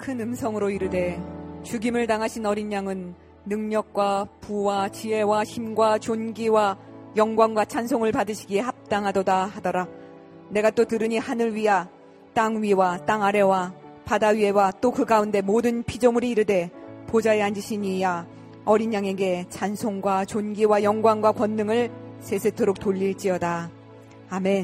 큰 음성으로 이르되 죽임을 당하신 어린 양은 능력과 부와 지혜와 힘과 존귀와 영광과 찬송을 받으시기에 합당하도다 하더라. 내가 또 들으니 하늘 위와 땅 위와 땅 아래와 바다 위에와 또 그 가운데 모든 피조물이 이르되 보좌에 앉으신 이야 어린 양에게 찬송과 존귀와 영광과 권능을 세세토록 돌릴지어다. 아멘.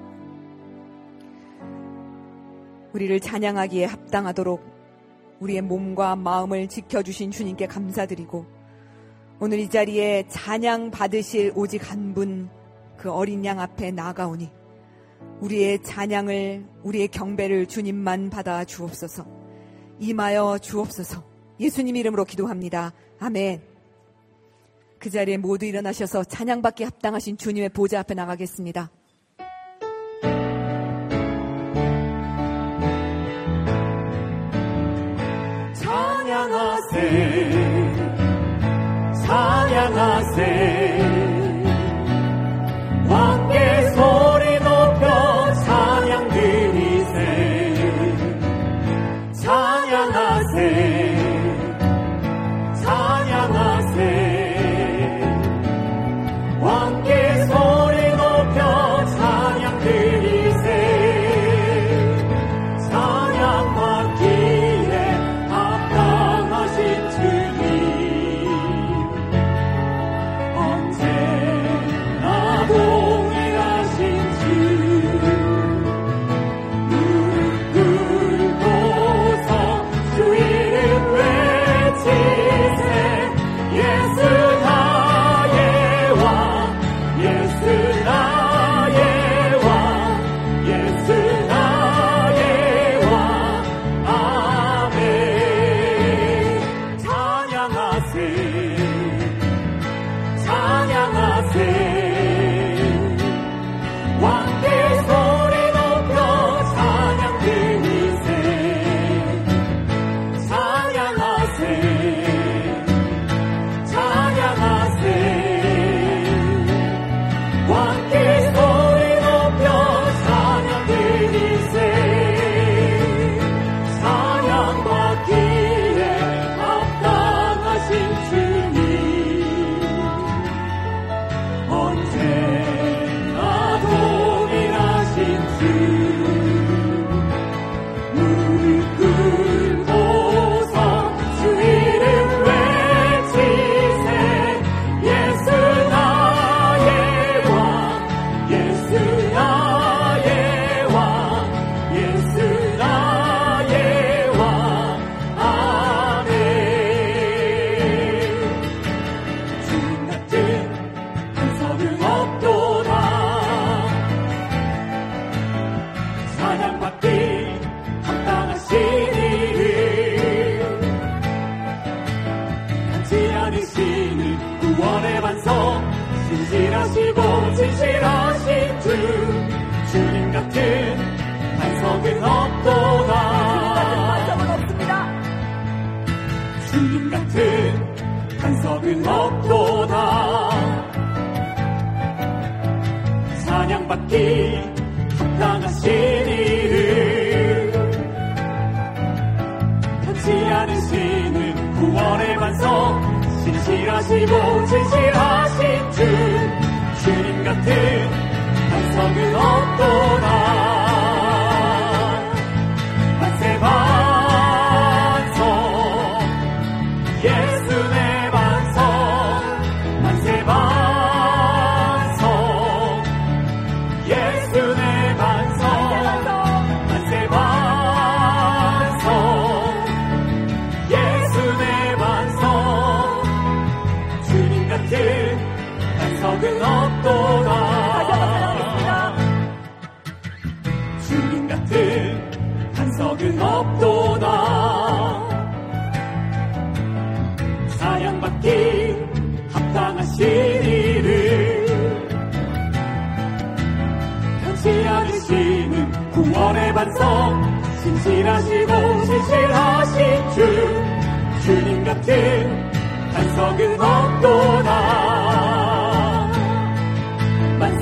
우리를 찬양하기에 합당하도록 우리의 몸과 마음을 지켜주신 주님께 감사드리고, 오늘 이 자리에 찬양 받으실 오직 한 분, 그 어린 양 앞에 나아가오니 우리의 찬양을, 우리의 경배를 주님만 받아 주옵소서. 임하여 주옵소서. 예수님 이름으로 기도합니다. 아멘. 그 자리에 모두 일어나셔서 찬양받기 합당하신 주님의 보좌 앞에 나가겠습니다. 찬양하세, 찬양하세, 왕께 소리 높여 찬양 드리세. 찬양하세, 찬양하세, 왕께 소리 높여 찬양 드리세. 찬양 받기에 합당하신 주님, 언제나 동행하신 주, 무릎 꿇고서 주 이름 외치세. 예수 나의 왕, 예수 나의 왕, 예수 나의 왕. 아멘. 찬양하세, 찬양하세, 왕께 소리 높여 찬양 드리세. 찬양하세, 찬양하세, 왕께 소리 높여 찬양 드리세. 찬양 받기에 합당하신 주님, 언제나 동일하신 주, 무릎 꿇고서 주 이름 외치세. 예수 나의 왕, 예수 나의 왕, 예수 나의 왕. 아멘. 주님 같은 한석은 없도다. 찬양받기 합당하신 이름, 변치 않으시는 구원의 반석, 진실하시고 진실하신 주, 주님 같은 반석은 없도다. 주님 같은 반석은 없도다. 찬양받기 합당하신 이름, 변치 않으시는 구원의 반석, 진실하시고 진실하신 주, 주님 같은 반석은 없도다. 만세 반석, 예수 내 반석, 만세 반석, 예수 내 반석, 만세 반석, 예수 내 반석. 주님 같은 반석은 없도다. 주님 같은 반석은 없도다. 찬양받기 합당하신 이름, 변치 않으시는 구원의 반석, 진실하시고 진실하신 주, 주님 같은 반석은 없도다. 만세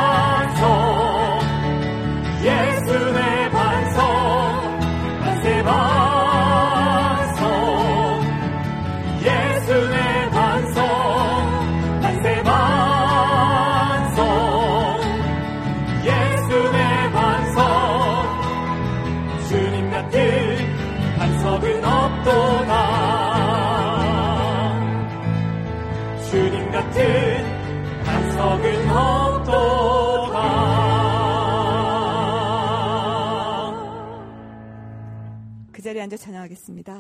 반석, 예수 내 반석, 만세 반석, 반석은 없도다. 주님 같은 반석은 없도다. 그 자리에 앉아 찬양하겠습니다.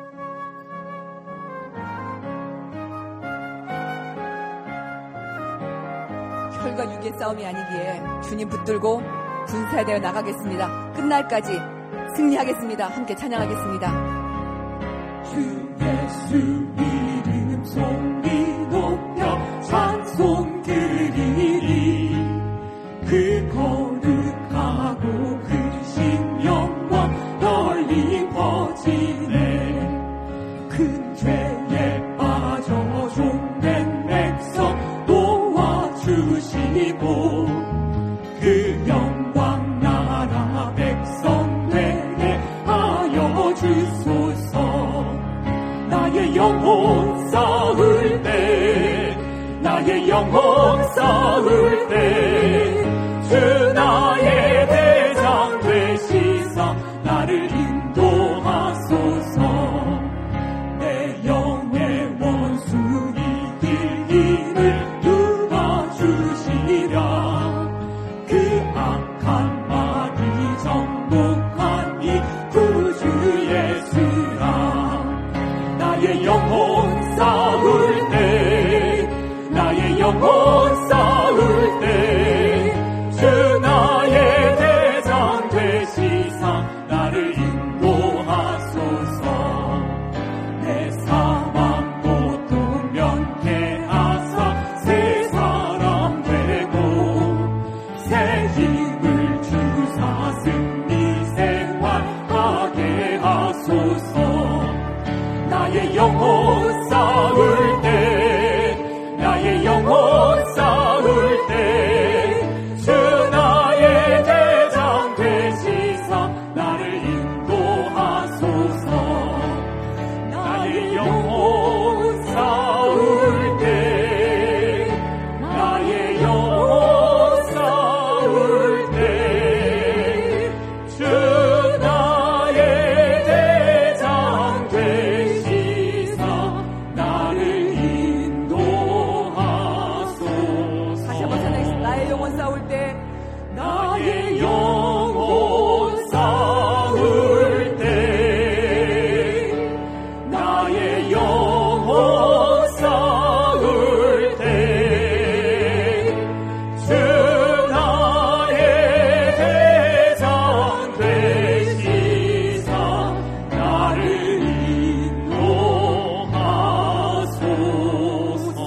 혈과 육의 싸움이 아니기에 주님 붙들고 군사되어 나가겠습니다. 끝날까지 승리하겠습니다. 함께 찬양하겠습니다. 주 예수 이름 소리 높여 찬송 드리리. 그 거룩하고 크신 영광 널리 퍼지네. 큰 죄에 빠져 종된 백성 도와주시고 그 영광 나라 백성 되게 하여 주소서. 나의 영혼 싸울 때, 나의 영혼 싸울 때, 주 나의 대장 되시사 나를 인도하소서. 내 영의 원수 이길 힘을 누가 주시랴. 그 악한 마귀 정복한 이 구주 예수라. 나의 영혼 싸울 때, 나의 영혼 싸울 때, 주 나의 대장 되시사 나를 인도하소서. 내 사망 고통 면케하사 새 사람 되고 새 힘을 주사 승리 생활하게 하소서. 나의 영혼 싸울 때, 나의 영혼 싸울 때, 주 나의 대장 되시사 나를 인도하소서. 나의 영혼 싸울 때, 나의 영혼 싸울 때, 주 나의 대장 되시사 나를 인도하소서. 다시 한번 찬양하겠습니다. 나의 영혼 싸울 때, 나의 영혼 싸울 때, 나의 영혼 싸울 때, 주 나의 대장 되시사 나를 인도하소서.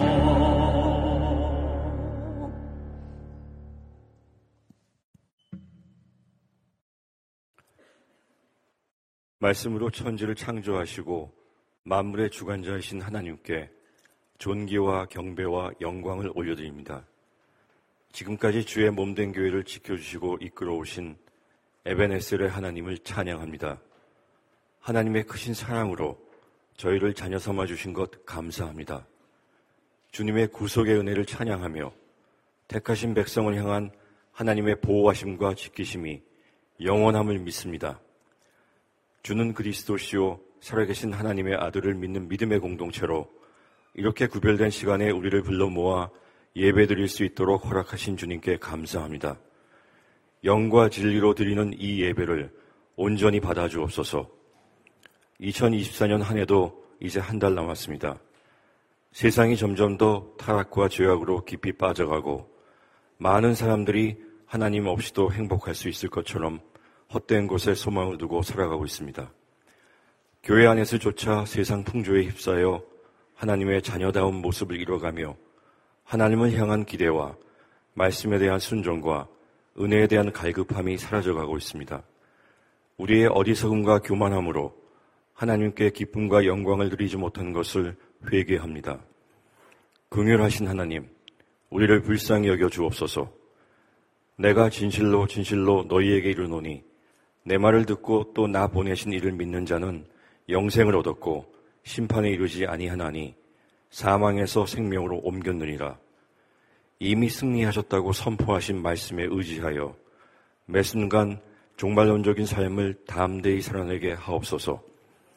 말씀으로 천지를 창조하시고 만물의 주관자이신 하나님께 존귀와 경배와 영광을 올려드립니다. 지금까지 주의 몸된 교회를 지켜주시고 이끌어오신 에베네셀의 하나님을 찬양합니다. 하나님의 크신 사랑으로 저희를 자녀 삼아 주신 것 감사합니다. 주님의 구속의 은혜를 찬양하며 택하신 백성을 향한 하나님의 보호하심과 지키심이 영원함을 믿습니다. 주는 그리스도시요 살아계신 하나님의 아들을 믿는 믿음의 공동체로 이렇게 구별된 시간에 우리를 불러 모아 예배드릴 수 있도록 허락하신 주님께 감사합니다. 영과 진리로 드리는 이 예배를 온전히 받아주옵소서. 2024년 한 해도 이제 한 달 남았습니다. 세상이 점점 더 타락과 죄악으로 깊이 빠져가고 많은 사람들이 하나님 없이도 행복할 수 있을 것처럼 헛된 곳에 소망을 두고 살아가고 있습니다. 교회 안에서조차 세상 풍조에 휩싸여 하나님의 자녀다운 모습을 잃어가며 하나님을 향한 기대와 말씀에 대한 순종과 은혜에 대한 갈급함이 사라져가고 있습니다. 우리의 어리석음과 교만함으로 하나님께 기쁨과 영광을 드리지 못한 것을 회개합니다. 긍휼하신 하나님, 우리를 불쌍히 여겨 주옵소서. 내가 진실로 진실로 너희에게 이르노니 내 말을 듣고 또 나 보내신 이를 믿는 자는 영생을 얻었고 심판에 이르지 아니하나니 사망에서 생명으로 옮겼느니라. 이미 승리하셨다고 선포하신 말씀에 의지하여 매 순간 종말론적인 삶을 담대히 살아내게 하옵소서.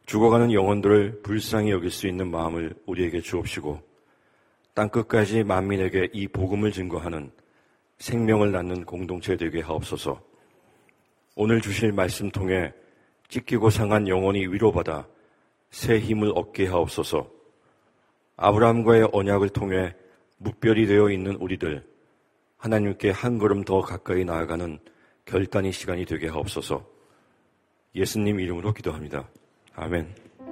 죽어가는 영혼들을 불쌍히 여길 수 있는 마음을 우리에게 주옵시고 땅끝까지 만민에게 이 복음을 증거하는 생명을 낳는 공동체 되게 하옵소서. 오늘 주실 말씀 통해 찢기고 상한 영혼이 위로받아 새 힘을 얻게 하옵소서. 아브라함과의 언약을 통해 묵별이 되어 있는 우리들, 하나님께 한 걸음 더 가까이 나아가는 결단의 시간이 되게 하옵소서. 예수님 이름으로 기도합니다. 아멘.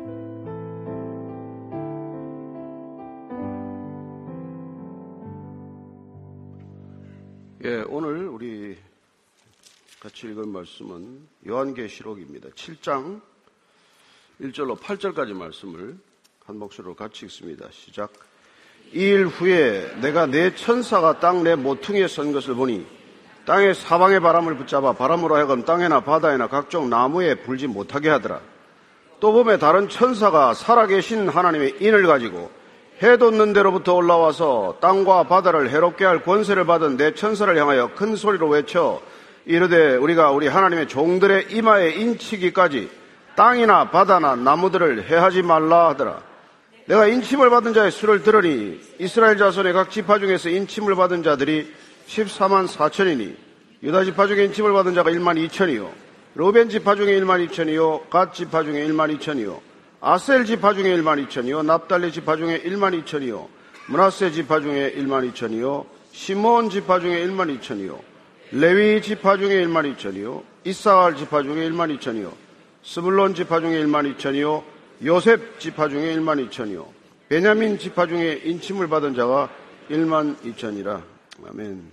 예, 오늘 우리 같이 읽은 말씀은 요한계시록입니다. 7장 1절로 8절까지 말씀을 한 목소리로 같이 읽습니다. 시작. 이 일 후에 내가 네 천사가 땅 내 모퉁이에 선 것을 보니 땅의 사방의 바람을 붙잡아 바람으로 하여금 땅에나 바다에나 각종 나무에 불지 못하게 하더라. 또 보매 다른 천사가 살아계신 하나님의 인을 가지고 해 돋는 데로부터 올라와서 땅과 바다를 해롭게 할 권세를 받은 네 천사를 향하여 큰 소리로 외쳐 이르되 우리가 우리 하나님의 종들의 이마에 인치기까지 땅이나 바다나 나무들을 해하지 말라 하더라. 내가 인침을 받은 자의 수를 들으니 이스라엘 자손의 각 지파 중에서 인침을 받은 자들이 14만 4천이니 유다 지파 중에 인침을 받은 자가 1만 2천이요 루벤 지파 중에 1만 2천이요 갓 지파 중에 1만 2천이요 아셀 지파 중에 1만 2천이요 납달리 지파 중에 1만 2천이요 므낫세 지파 중에 1만 2천이요 시몬 지파 중에 1만 2천이요 레위 지파 중에 1만 2천이요 이사갈 지파 중에 1만 2천이요 스불론 지파 중에 1만 2천이요 요셉 지파 중에 1만 2천이요 베냐민 지파 중에 인침을 받은 자가 1만 2천이라. 아멘.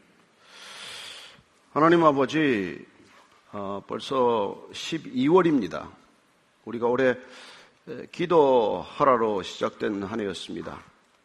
하나님 아버지, 벌써 12월입니다. 우리가 올해 기도하라로 시작된 한 해였습니다.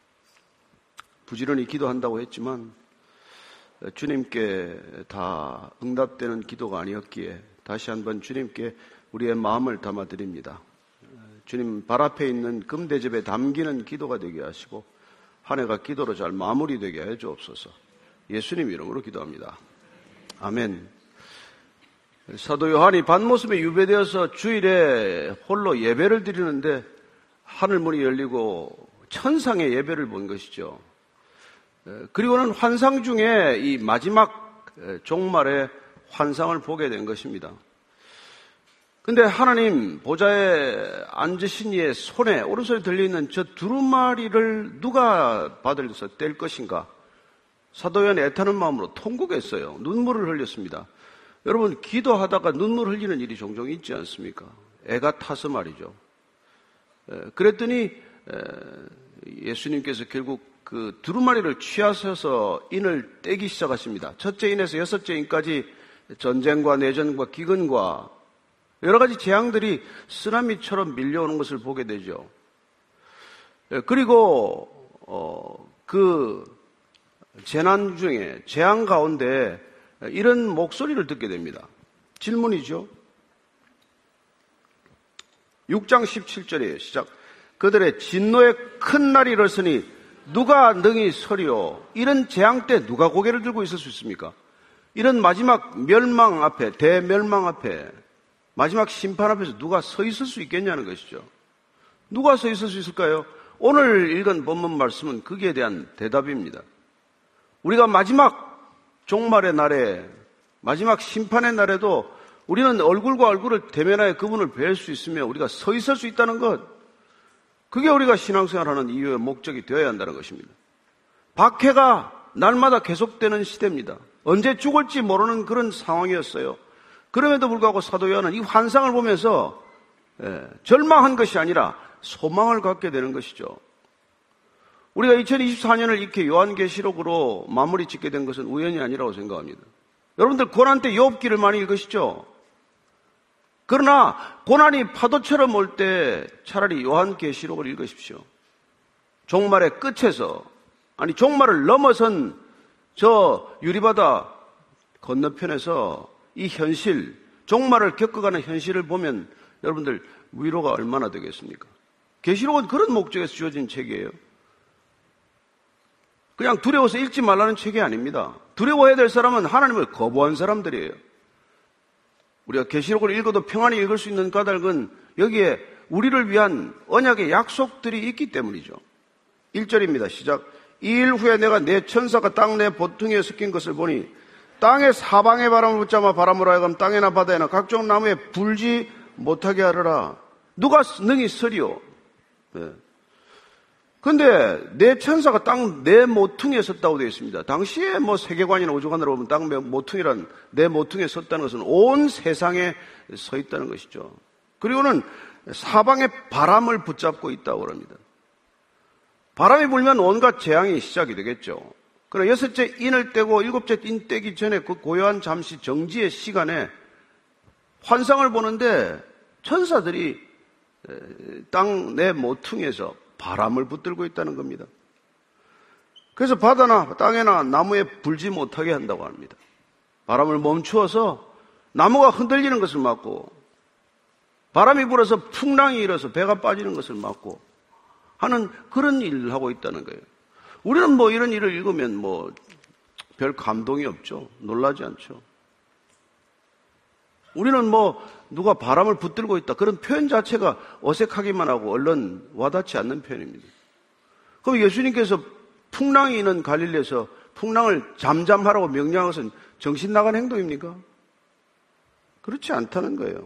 부지런히 기도한다고 했지만 주님께 다 응답되는 기도가 아니었기에 다시 한번 주님께 우리의 마음을 담아드립니다. 주님 발 앞에 있는 금대접에 담기는 기도가 되게 하시고 한 해가 기도로 잘 마무리되게 해 주옵소서. 예수님 이름으로 기도합니다. 아멘. 사도 요한이 반모섬에 유배되어서 주일에 홀로 예배를 드리는데 하늘문이 열리고 천상의 예배를 본 것이죠. 그리고는 환상 중에 이 마지막 종말의 환상을 보게 된 것입니다. 근데 하나님 보좌에 앉으신 이의 손에 오른손에 들려있는 저 두루마리를 누가 받아서 뗄 것인가? 사도 요한이 애타는 마음으로 통곡했어요. 눈물을 흘렸습니다. 여러분, 기도하다가 눈물 흘리는 일이 종종 있지 않습니까? 애가 타서 말이죠. 그랬더니 예수님께서 결국 그 두루마리를 취하셔서 인을 떼기 시작하십니다. 첫째 인에서 여섯째 인까지 전쟁과 내전과 기근과 여러 가지 재앙들이 쓰나미처럼 밀려오는 것을 보게 되죠. 그리고 그 재난 중에 재앙 가운데 이런 목소리를 듣게 됩니다. 질문이죠. 6장 17절이에요. 시작. 그들의 진노의 큰 날이 일었으니 누가 능히 서리요. 이런 재앙 때 누가 고개를 들고 있을 수 있습니까? 이런 마지막 멸망 앞에, 대멸망 앞에, 마지막 심판 앞에서 누가 서 있을 수 있겠냐는 것이죠. 누가 서 있을 수 있을까요? 오늘 읽은 본문 말씀은 거기에 대한 대답입니다. 우리가 마지막 종말의 날에, 마지막 심판의 날에도 우리는 얼굴과 얼굴을 대면하여 그분을 뵐 수 있으며 우리가 서 있을 수 있다는 것, 그게 우리가 신앙생활하는 이유의 목적이 되어야 한다는 것입니다. 박해가 날마다 계속되는 시대입니다. 언제 죽을지 모르는 그런 상황이었어요. 그럼에도 불구하고 사도 요한은 이 환상을 보면서 절망한 것이 아니라 소망을 갖게 되는 것이죠. 우리가 2024년을 이렇게 요한계시록으로 마무리 짓게 된 것은 우연이 아니라고 생각합니다. 여러분들 고난 때 욥기를 많이 읽으시죠? 그러나 고난이 파도처럼 올 때 차라리 요한계시록을 읽으십시오. 종말의 끝에서, 아니 종말을 넘어선 저 유리바다 건너편에서 이 현실, 종말을 겪어가는 현실을 보면 여러분들 위로가 얼마나 되겠습니까? 계시록은 그런 목적에서 주어진 책이에요. 그냥 두려워서 읽지 말라는 책이 아닙니다. 두려워해야 될 사람은 하나님을 거부한 사람들이에요. 우리가 계시록을 읽어도 평안히 읽을 수 있는 까닭은 여기에 우리를 위한 언약의 약속들이 있기 때문이죠. 1절입니다. 시작. 2일 후에 내가 내 천사가 땅 내 보퉁이에 섞인 것을 보니 땅의 사방의 바람을 붙잡아 바람으로 하여금 땅에나 바다에나 각종 나무에 불지 못하게 하리라. 누가 능히 서리요? 그런데 내 천사가 땅 내 모퉁이에 섰다고 되어 있습니다. 당시에 뭐 세계관이나 우주관으로 보면 땅 모퉁이란 내 모퉁이에 섰다는 것은 온 세상에 서 있다는 것이죠. 그리고는 사방의 바람을 붙잡고 있다고 합니다. 바람이 불면 온갖 재앙이 시작이 되겠죠. 그러나 여섯째 인을 떼고 일곱째 인 떼기 전에 그 고요한 잠시 정지의 시간에 환상을 보는데 천사들이 땅 내 모퉁이에서 바람을 붙들고 있다는 겁니다. 그래서 바다나 땅에나 나무에 불지 못하게 한다고 합니다. 바람을 멈추어서 나무가 흔들리는 것을 막고 바람이 불어서 풍랑이 일어서 배가 빠지는 것을 막고 하는 그런 일을 하고 있다는 거예요. 우리는 뭐 이런 일을 읽으면 뭐 별 감동이 없죠. 놀라지 않죠. 우리는 뭐 누가 바람을 붙들고 있다 그런 표현 자체가 어색하기만 하고 얼른 와닿지 않는 표현입니다. 그럼 예수님께서 풍랑이 있는 갈릴리에서 풍랑을 잠잠하라고 명령한 것은 정신 나간 행동입니까? 그렇지 않다는 거예요.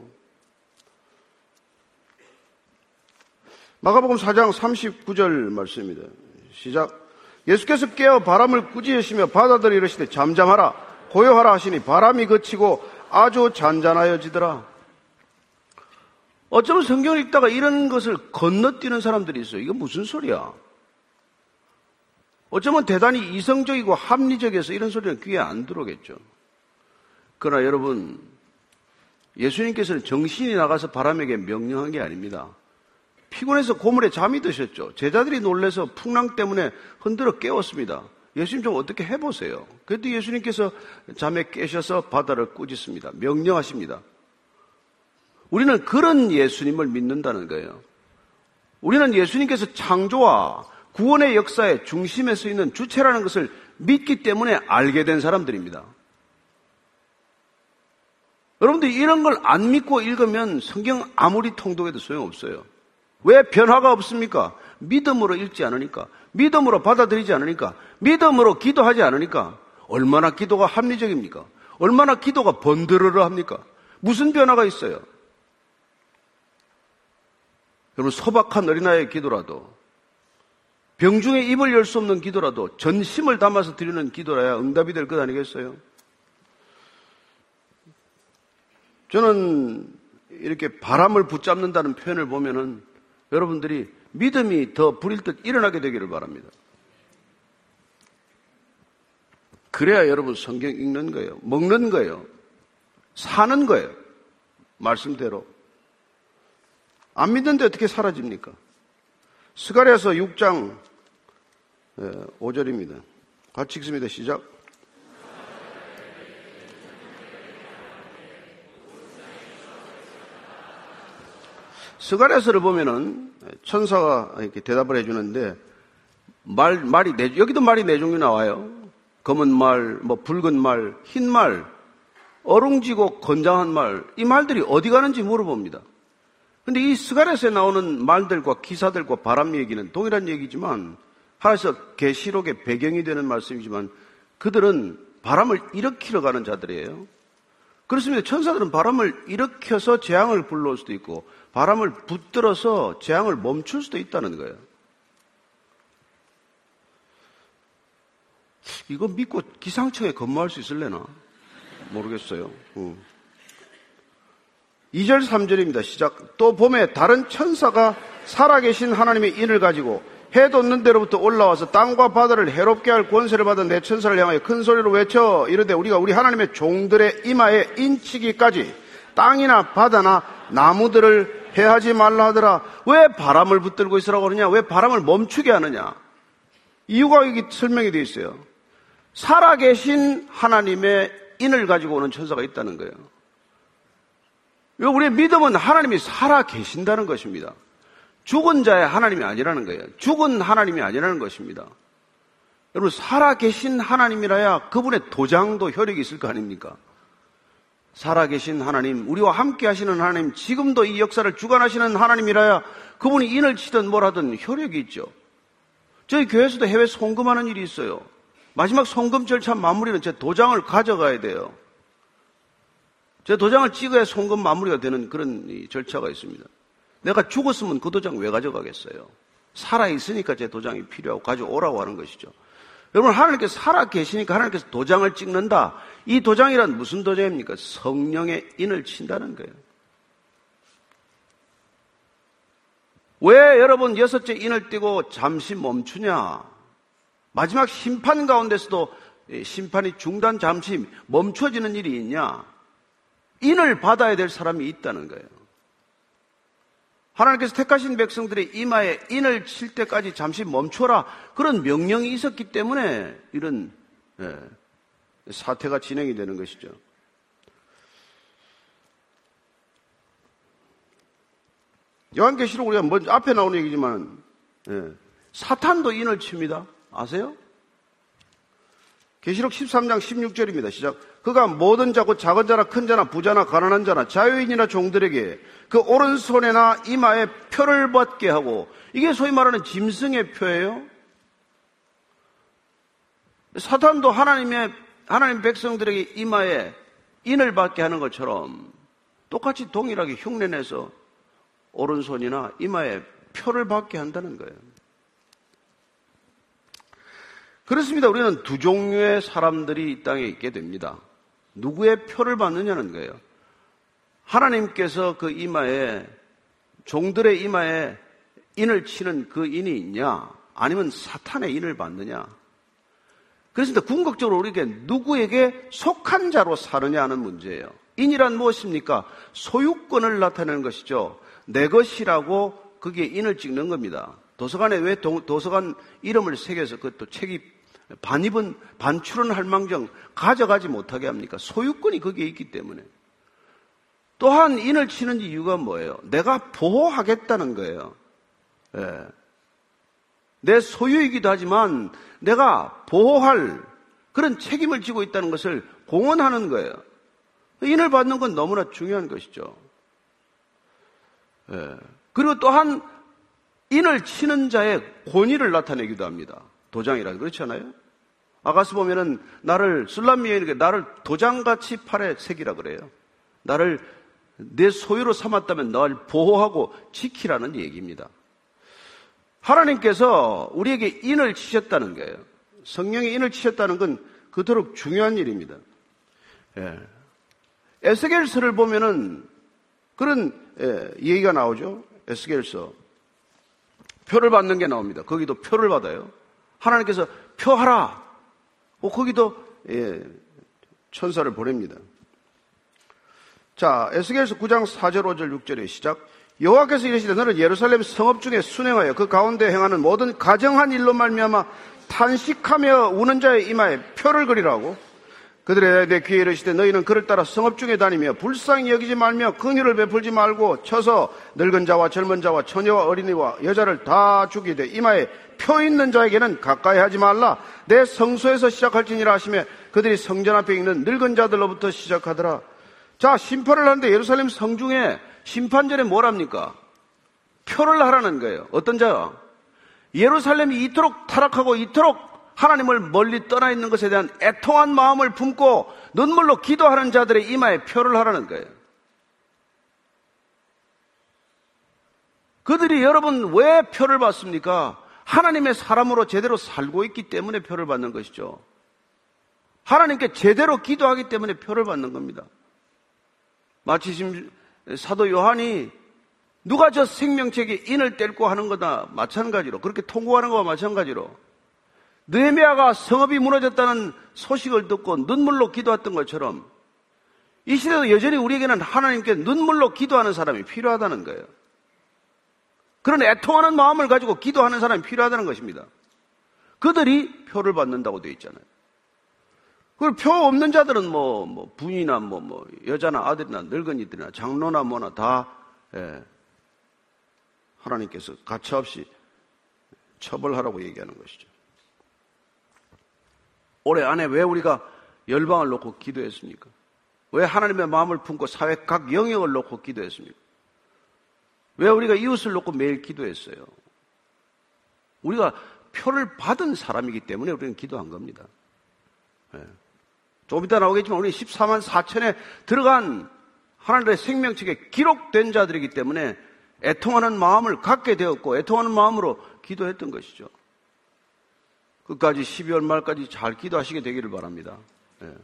마가복음 4장 39절 말씀입니다. 시작. 예수께서 깨어 바람을 꾸짖으시며 바다들이 이르시되 잠잠하라 고요하라 하시니 바람이 그치고 아주 잔잔하여지더라. 어쩌면 성경을 읽다가 이런 것을 건너뛰는 사람들이 있어요. 이거 무슨 소리야? 어쩌면 대단히 이성적이고 합리적이어서 이런 소리는 귀에 안 들어오겠죠. 그러나 여러분, 예수님께서는 정신이 나가서 바람에게 명령한 게 아닙니다. 피곤해서 고물에 잠이 드셨죠. 제자들이 놀라서 풍랑 때문에 흔들어 깨웠습니다. 예수님 좀 어떻게 해보세요. 그래도 예수님께서 잠에 깨셔서 바다를 꾸짖습니다. 명령하십니다. 우리는 그런 예수님을 믿는다는 거예요. 우리는 예수님께서 창조와 구원의 역사의 중심에 서 있는 주체라는 것을 믿기 때문에 알게 된 사람들입니다. 여러분들이 이런 걸 안 믿고 읽으면 성경 아무리 통독해도 소용없어요. 왜 변화가 없습니까? 믿음으로 읽지 않으니까, 믿음으로 받아들이지 않으니까, 믿음으로 기도하지 않으니까. 얼마나 기도가 합리적입니까? 얼마나 기도가 번들어러 합니까? 무슨 변화가 있어요? 여러분, 소박한 어린아이의 기도라도, 병중에 입을 열 수 없는 기도라도 전심을 담아서 드리는 기도라야 응답이 될 것 아니겠어요? 저는 이렇게 바람을 붙잡는다는 표현을 보면은 여러분들이 믿음이 더 불일 듯 일어나게 되기를 바랍니다. 그래야 여러분 성경 읽는 거예요. 먹는 거예요. 사는 거예요. 말씀대로. 안 믿는데 어떻게 사라집니까? 스가랴서 6장 5절입니다. 같이 읽습니다. 시작. 스가랴서를 보면은 천사가 이렇게 대답을 해주는데 여기도 말이 네 종류 나와요. 검은 말, 뭐 붉은 말, 흰 말, 어룽지고 건장한 말, 이 말들이 어디 가는지 물어봅니다. 근데 이 스가랴서에 나오는 말들과 기사들과 바람 얘기는 동일한 얘기지만 하나에서 계시록의 배경이 되는 말씀이지만 그들은 바람을 일으키러 가는 자들이에요. 그렇습니다. 천사들은 바람을 일으켜서 재앙을 불러올 수도 있고 바람을 붙들어서 재앙을 멈출 수도 있다는 거예요. 이거 믿고 기상청에 근무할 수 있을래나? 모르겠어요. 2절 3절입니다. 시작. 또 봄에 다른 천사가 살아계신 하나님의 인을 가지고 해 돋는 데로부터 올라와서 땅과 바다를 해롭게 할 권세를 받은 내 천사를 향하여 큰 소리로 외쳐 이르되 우리가 우리 하나님의 종들의 이마에 인치기까지 땅이나 바다나 나무들을 해하지 말라 하더라. 왜 바람을 붙들고 있으라고 그러냐? 왜 바람을 멈추게 하느냐? 이유가 여기 설명이 되어 있어요. 살아계신 하나님의 인을 가지고 오는 천사가 있다는 거예요. 우리의 믿음은 하나님이 살아계신다는 것입니다. 죽은 자의 하나님이 아니라는 거예요. 죽은 하나님이 아니라는 것입니다. 여러분, 살아계신 하나님이라야 그분의 도장도 혈육이 있을 거 아닙니까? 살아계신 하나님, 우리와 함께 하시는 하나님, 지금도 이 역사를 주관하시는 하나님이라야 그분이 인을 치든 뭘 하든 효력이 있죠. 저희 교회에서도 해외 송금하는 일이 있어요. 마지막 송금 절차 마무리는 제 도장을 가져가야 돼요. 제 도장을 찍어야 송금 마무리가 되는 그런 절차가 있습니다. 내가 죽었으면 그 도장 왜 가져가겠어요? 살아있으니까 제 도장이 필요하고 가져오라고 하는 것이죠. 여러분, 하나님께서 살아계시니까 하나님께서 도장을 찍는다. 이 도장이란 무슨 도장입니까? 성령의 인을 친다는 거예요. 왜 여러분 6째 인을 띄고 잠시 멈추냐? 마지막 심판 가운데서도 심판이 중단 잠시 멈춰지는 일이 있냐? 인을 받아야 될 사람이 있다는 거예요. 하나님께서 택하신 백성들의 이마에 인을 칠 때까지 잠시 멈춰라. 그런 명령이 있었기 때문에 이런 사태가 진행이 되는 것이죠. 요한계시록 우리가 먼저 앞에 나오는 얘기지만 사탄도 인을 칩니다. 아세요? 계시록 13장 16절입니다. 시작. 그가 모든 자 곧 작은 자나 큰 자나 부자나 가난한 자나 자유인이나 종들에게 그 오른손에나 이마에 표를 받게 하고, 이게 소위 말하는 짐승의 표예요. 사탄도 하나님 백성들에게 이마에 인을 받게 하는 것처럼 똑같이 동일하게 흉내내서 오른손이나 이마에 표를 받게 한다는 거예요. 그렇습니다. 우리는 두 종류의 사람들이 이 땅에 있게 됩니다. 누구의 표를 받느냐는 거예요. 하나님께서 그 이마에, 종들의 이마에 인을 치는 그 인이 있냐, 아니면 사탄의 인을 받느냐. 그렇습니다. 궁극적으로 우리에게 누구에게 속한 자로 사느냐 하는 문제예요. 인이란 무엇입니까? 소유권을 나타내는 것이죠. 내 것이라고 거기에 인을 찍는 겁니다. 도서관에 왜 도서관 이름을 새겨서 그것도 책이 반출은 할 망정 가져가지 못하게 합니까? 소유권이 거기에 있기 때문에. 또한 인을 치는 이유가 뭐예요? 내가 보호하겠다는 거예요. 예. 내 소유이기도 하지만 내가 보호할 그런 책임을 지고 있다는 것을 공언하는 거예요. 인을 받는 건 너무나 중요한 것이죠. 예. 그리고 또한 인을 치는 자의 권위를 나타내기도 합니다. 도장이라 그렇지 않아요? 아가서 보면은 나를 술람미에게 나를 도장같이 팔에 새기라 그래요. 나를 내 소유로 삼았다면 널 보호하고 지키라는 얘기입니다. 하나님께서 우리에게 인을 치셨다는 거예요. 성령의 인을 치셨다는 건 그토록 중요한 일입니다. 예. 에스겔서를 보면은 그런 얘기가 나오죠. 에스겔서. 표를 받는 게 나옵니다. 거기도 표를 받아요. 하나님께서 표하라. 거기도 천사를 보냅니다. 자, 에스겔서 9장 4절 5절 6절의 시작. 여호와께서 이르시되 너는 예루살렘 성읍 중에 순행하여 그 가운데 행하는 모든 가정한 일로 말미암아 탄식하며 우는 자의 이마에 표를 그리라고. 그들의 내 귀에 이르시되 너희는 그를 따라 성읍 중에 다니며 불쌍히 여기지 말며 긍휼을 베풀지 말고 쳐서 늙은 자와 젊은 자와 처녀와 어린이와 여자를 다 죽이되 이마에 표 있는 자에게는 가까이 하지 말라. 내 성소에서 시작할지니라 하시며 그들이 성전 앞에 있는 늙은 자들로부터 시작하더라. 자, 심판을 하는데 예루살렘 성중에 심판전에 뭘 합니까? 표를 하라는 거예요. 어떤 자요? 예루살렘이 이토록 타락하고 이토록 하나님을 멀리 떠나 있는 것에 대한 애통한 마음을 품고 눈물로 기도하는 자들의 이마에 표를 하라는 거예요. 그들이 여러분 왜 표를 받습니까? 하나님의 사람으로 제대로 살고 있기 때문에 표를 받는 것이죠. 하나님께 제대로 기도하기 때문에 표를 받는 겁니다. 마치 지금 사도 요한이 누가 저 생명책에 인을 뗄고 하는 거다 마찬가지로, 그렇게 통곡하는 거와 마찬가지로 느헤미야가 성읍이 무너졌다는 소식을 듣고 눈물로 기도했던 것처럼 이 시대도 여전히 우리에게는 하나님께 눈물로 기도하는 사람이 필요하다는 거예요. 그런 애통하는 마음을 가지고 기도하는 사람이 필요하다는 것입니다. 그들이 표를 받는다고 되어 있잖아요. 그리고 표 없는 자들은 부인이나 여자나 아들이나 늙은이들이나 장로나 뭐나 다 하나님께서 가차없이 처벌하라고 얘기하는 것이죠. 올해 안에 왜 우리가 열방을 놓고 기도했습니까? 왜 하나님의 마음을 품고 사회 각 영역을 놓고 기도했습니까? 왜 우리가 이웃을 놓고 매일 기도했어요? 우리가 표를 받은 사람이기 때문에 우리는 기도한 겁니다. 네. 조금 이따 나오겠지만 우리 14만 4천에 들어간 하나님의 생명책에 기록된 자들이기 때문에 애통하는 마음을 갖게 되었고 애통하는 마음으로 기도했던 것이죠. 끝까지 12월 말까지 잘 기도하시게 되기를 바랍니다. 네.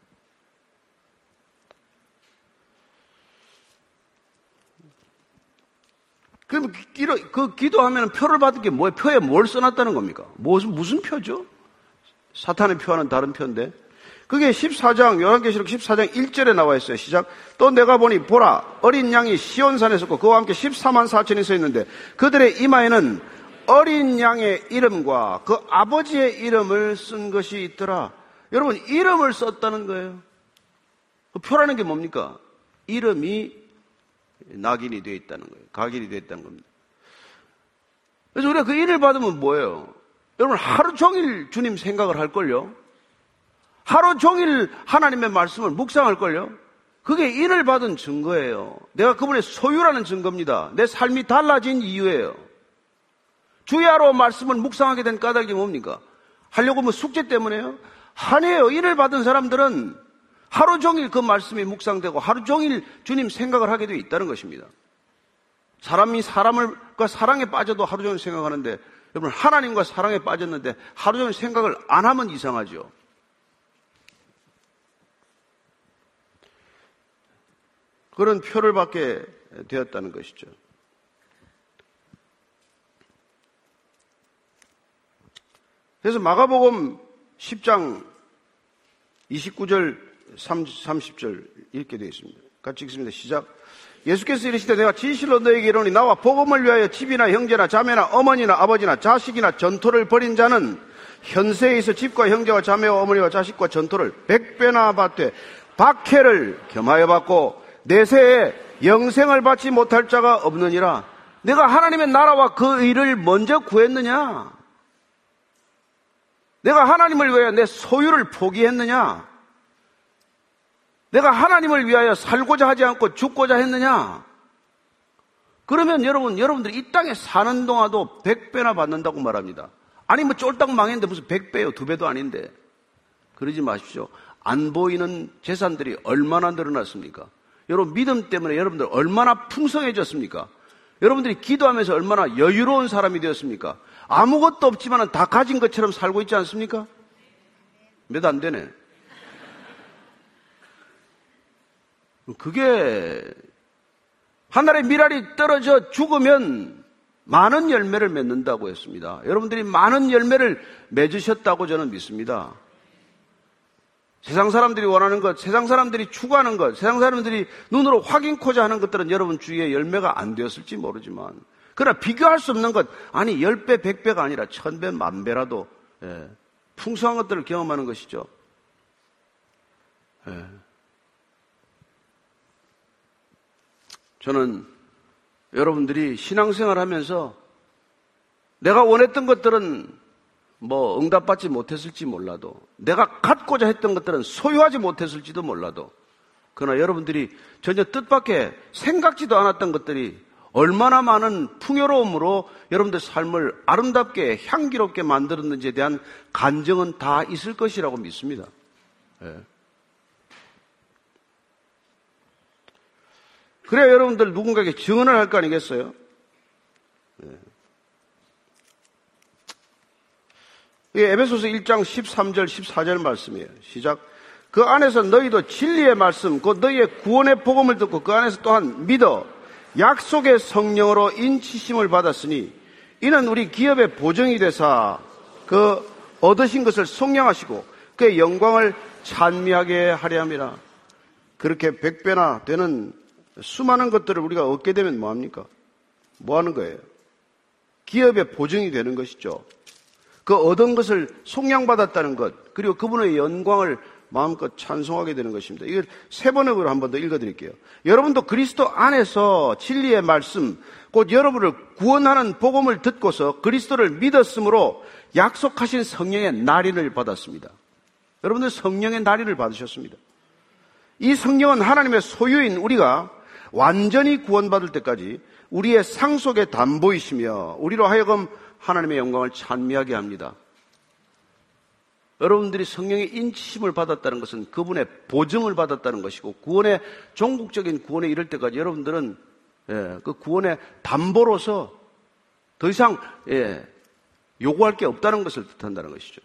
그럼 그 기도하면 표를 받은 게 뭐예요? 표에 뭘 써놨다는 겁니까? 무슨 표죠? 사탄의 표와는 다른 표인데. 그게 14장, 요한계시록 14장 1절에 나와 있어요. 시작. 또 내가 보니 보라, 어린 양이 시온산에 섰고 그와 함께 14만 4천이 서 있는데 그들의 이마에는 어린 양의 이름과 그 아버지의 이름을 쓴 것이 있더라. 여러분, 이름을 썼다는 거예요. 그 표라는 게 뭡니까? 이름이 낙인이 되어 있다는 거예요. 각인이 되어 있다는 겁니다. 그래서 우리가 그 인을 받으면 뭐예요? 여러분, 하루 종일 주님 생각을 할걸요? 하루 종일 하나님의 말씀을 묵상할걸요? 그게 인을 받은 증거예요. 내가 그분의 소유라는 증거입니다. 내 삶이 달라진 이유예요. 주야로 말씀을 묵상하게 된 까닭이 뭡니까? 하려고 하면 숙제 때문에요? 아니에요. 인을 받은 사람들은 하루 종일 그 말씀이 묵상되고 하루 종일 주님 생각을 하게 되어 있다는 것입니다. 사람이 사람과 사랑에 빠져도 하루 종일 생각하는데 여러분, 하나님과 사랑에 빠졌는데 하루 종일 생각을 안 하면 이상하죠. 그런 표를 받게 되었다는 것이죠. 그래서 마가복음 10장 29절 30절 이렇게 되어 있습니다. 같이 읽습니다. 시작. 예수께서 이르시되 내가 진실로 너에게 이르노니 나와 복음을 위하여 집이나 형제나 자매나 어머니나 아버지나 자식이나 전토를 벌인 자는 현세에 있어 집과 형제와 자매와 어머니와 자식과 전토를 100배나 받되 박해를 겸하여 받고 내세에 영생을 받지 못할 자가 없느니라. 내가 하나님의 나라와 그 의를 먼저 구했느냐? 내가 하나님을 위하여 내 소유를 포기했느냐? 내가 하나님을 위하여 살고자 하지 않고 죽고자 했느냐? 그러면 여러분들이 이 땅에 사는 동안도 100배나 받는다고 말합니다. 아니 뭐 쫄딱 망했는데 무슨 100배요? 2배도 아닌데. 그러지 마십시오. 안 보이는 재산들이 얼마나 늘어났습니까? 여러분 믿음 때문에 여러분들 얼마나 풍성해졌습니까? 여러분들이 기도하면서 얼마나 여유로운 사람이 되었습니까? 아무것도 없지만 다 가진 것처럼 살고 있지 않습니까? 몇 안 되네. 그게 하늘의 밀알이 떨어져 죽으면 많은 열매를 맺는다고 했습니다. 여러분들이 많은 열매를 맺으셨다고 저는 믿습니다. 세상 사람들이 원하는 것, 세상 사람들이 추구하는 것, 세상 사람들이 눈으로 확인코자 하는 것들은 여러분 주위에 열매가 안 되었을지 모르지만 그러나 비교할 수 없는 것, 아니 10배, 100배가 아니라 1000배, 10,000배라도 풍성한 것들을 경험하는 것이죠. 저는 여러분들이 신앙생활 하면서 내가 원했던 것들은 뭐 응답받지 못했을지 몰라도 내가 갖고자 했던 것들은 소유하지 못했을지도 몰라도 그러나 여러분들이 전혀 뜻밖의 생각지도 않았던 것들이 얼마나 많은 풍요로움으로 여러분들 삶을 아름답게 향기롭게 만들었는지에 대한 간증은 다 있을 것이라고 믿습니다. 그래야 여러분들 누군가에게 증언을 할 거 아니겠어요? 이게 에베소서 1장 13절 14절 말씀이에요. 시작. 그 안에서 너희도 진리의 말씀 곧 너희의 구원의 복음을 듣고 그 안에서 또한 믿어 약속의 성령으로 인치심을 받았으니 이는 우리 기업의 보증이 되사 그 얻으신 것을 속량하시고 그의 영광을 찬미하게 하려 함이라. 그렇게 100배나 되는 수많은 것들을 우리가 얻게 되면 뭐합니까? 뭐 하는 거예요? 기업의 보증이 되는 것이죠. 그 얻은 것을 속량받았다는 것, 그리고 그분의 영광을 마음껏 찬송하게 되는 것입니다. 이걸 세 번역으로 한 번 더 읽어드릴게요. 여러분도 그리스도 안에서 진리의 말씀, 곧 여러분을 구원하는 복음을 듣고서 그리스도를 믿었으므로 약속하신 성령의 날인을 받았습니다. 여러분들 성령의 날인을 받으셨습니다. 이 성령은 하나님의 소유인 우리가 완전히 구원받을 때까지 우리의 상속의 담보이시며 우리로 하여금 하나님의 영광을 찬미하게 합니다. 여러분들이 성령의 인치심을 받았다는 것은 그분의 보증을 받았다는 것이고 구원의 종국적인 구원에 이를 때까지 여러분들은 그 구원의 담보로서 더 이상 요구할 게 없다는 것을 뜻한다는 것이죠.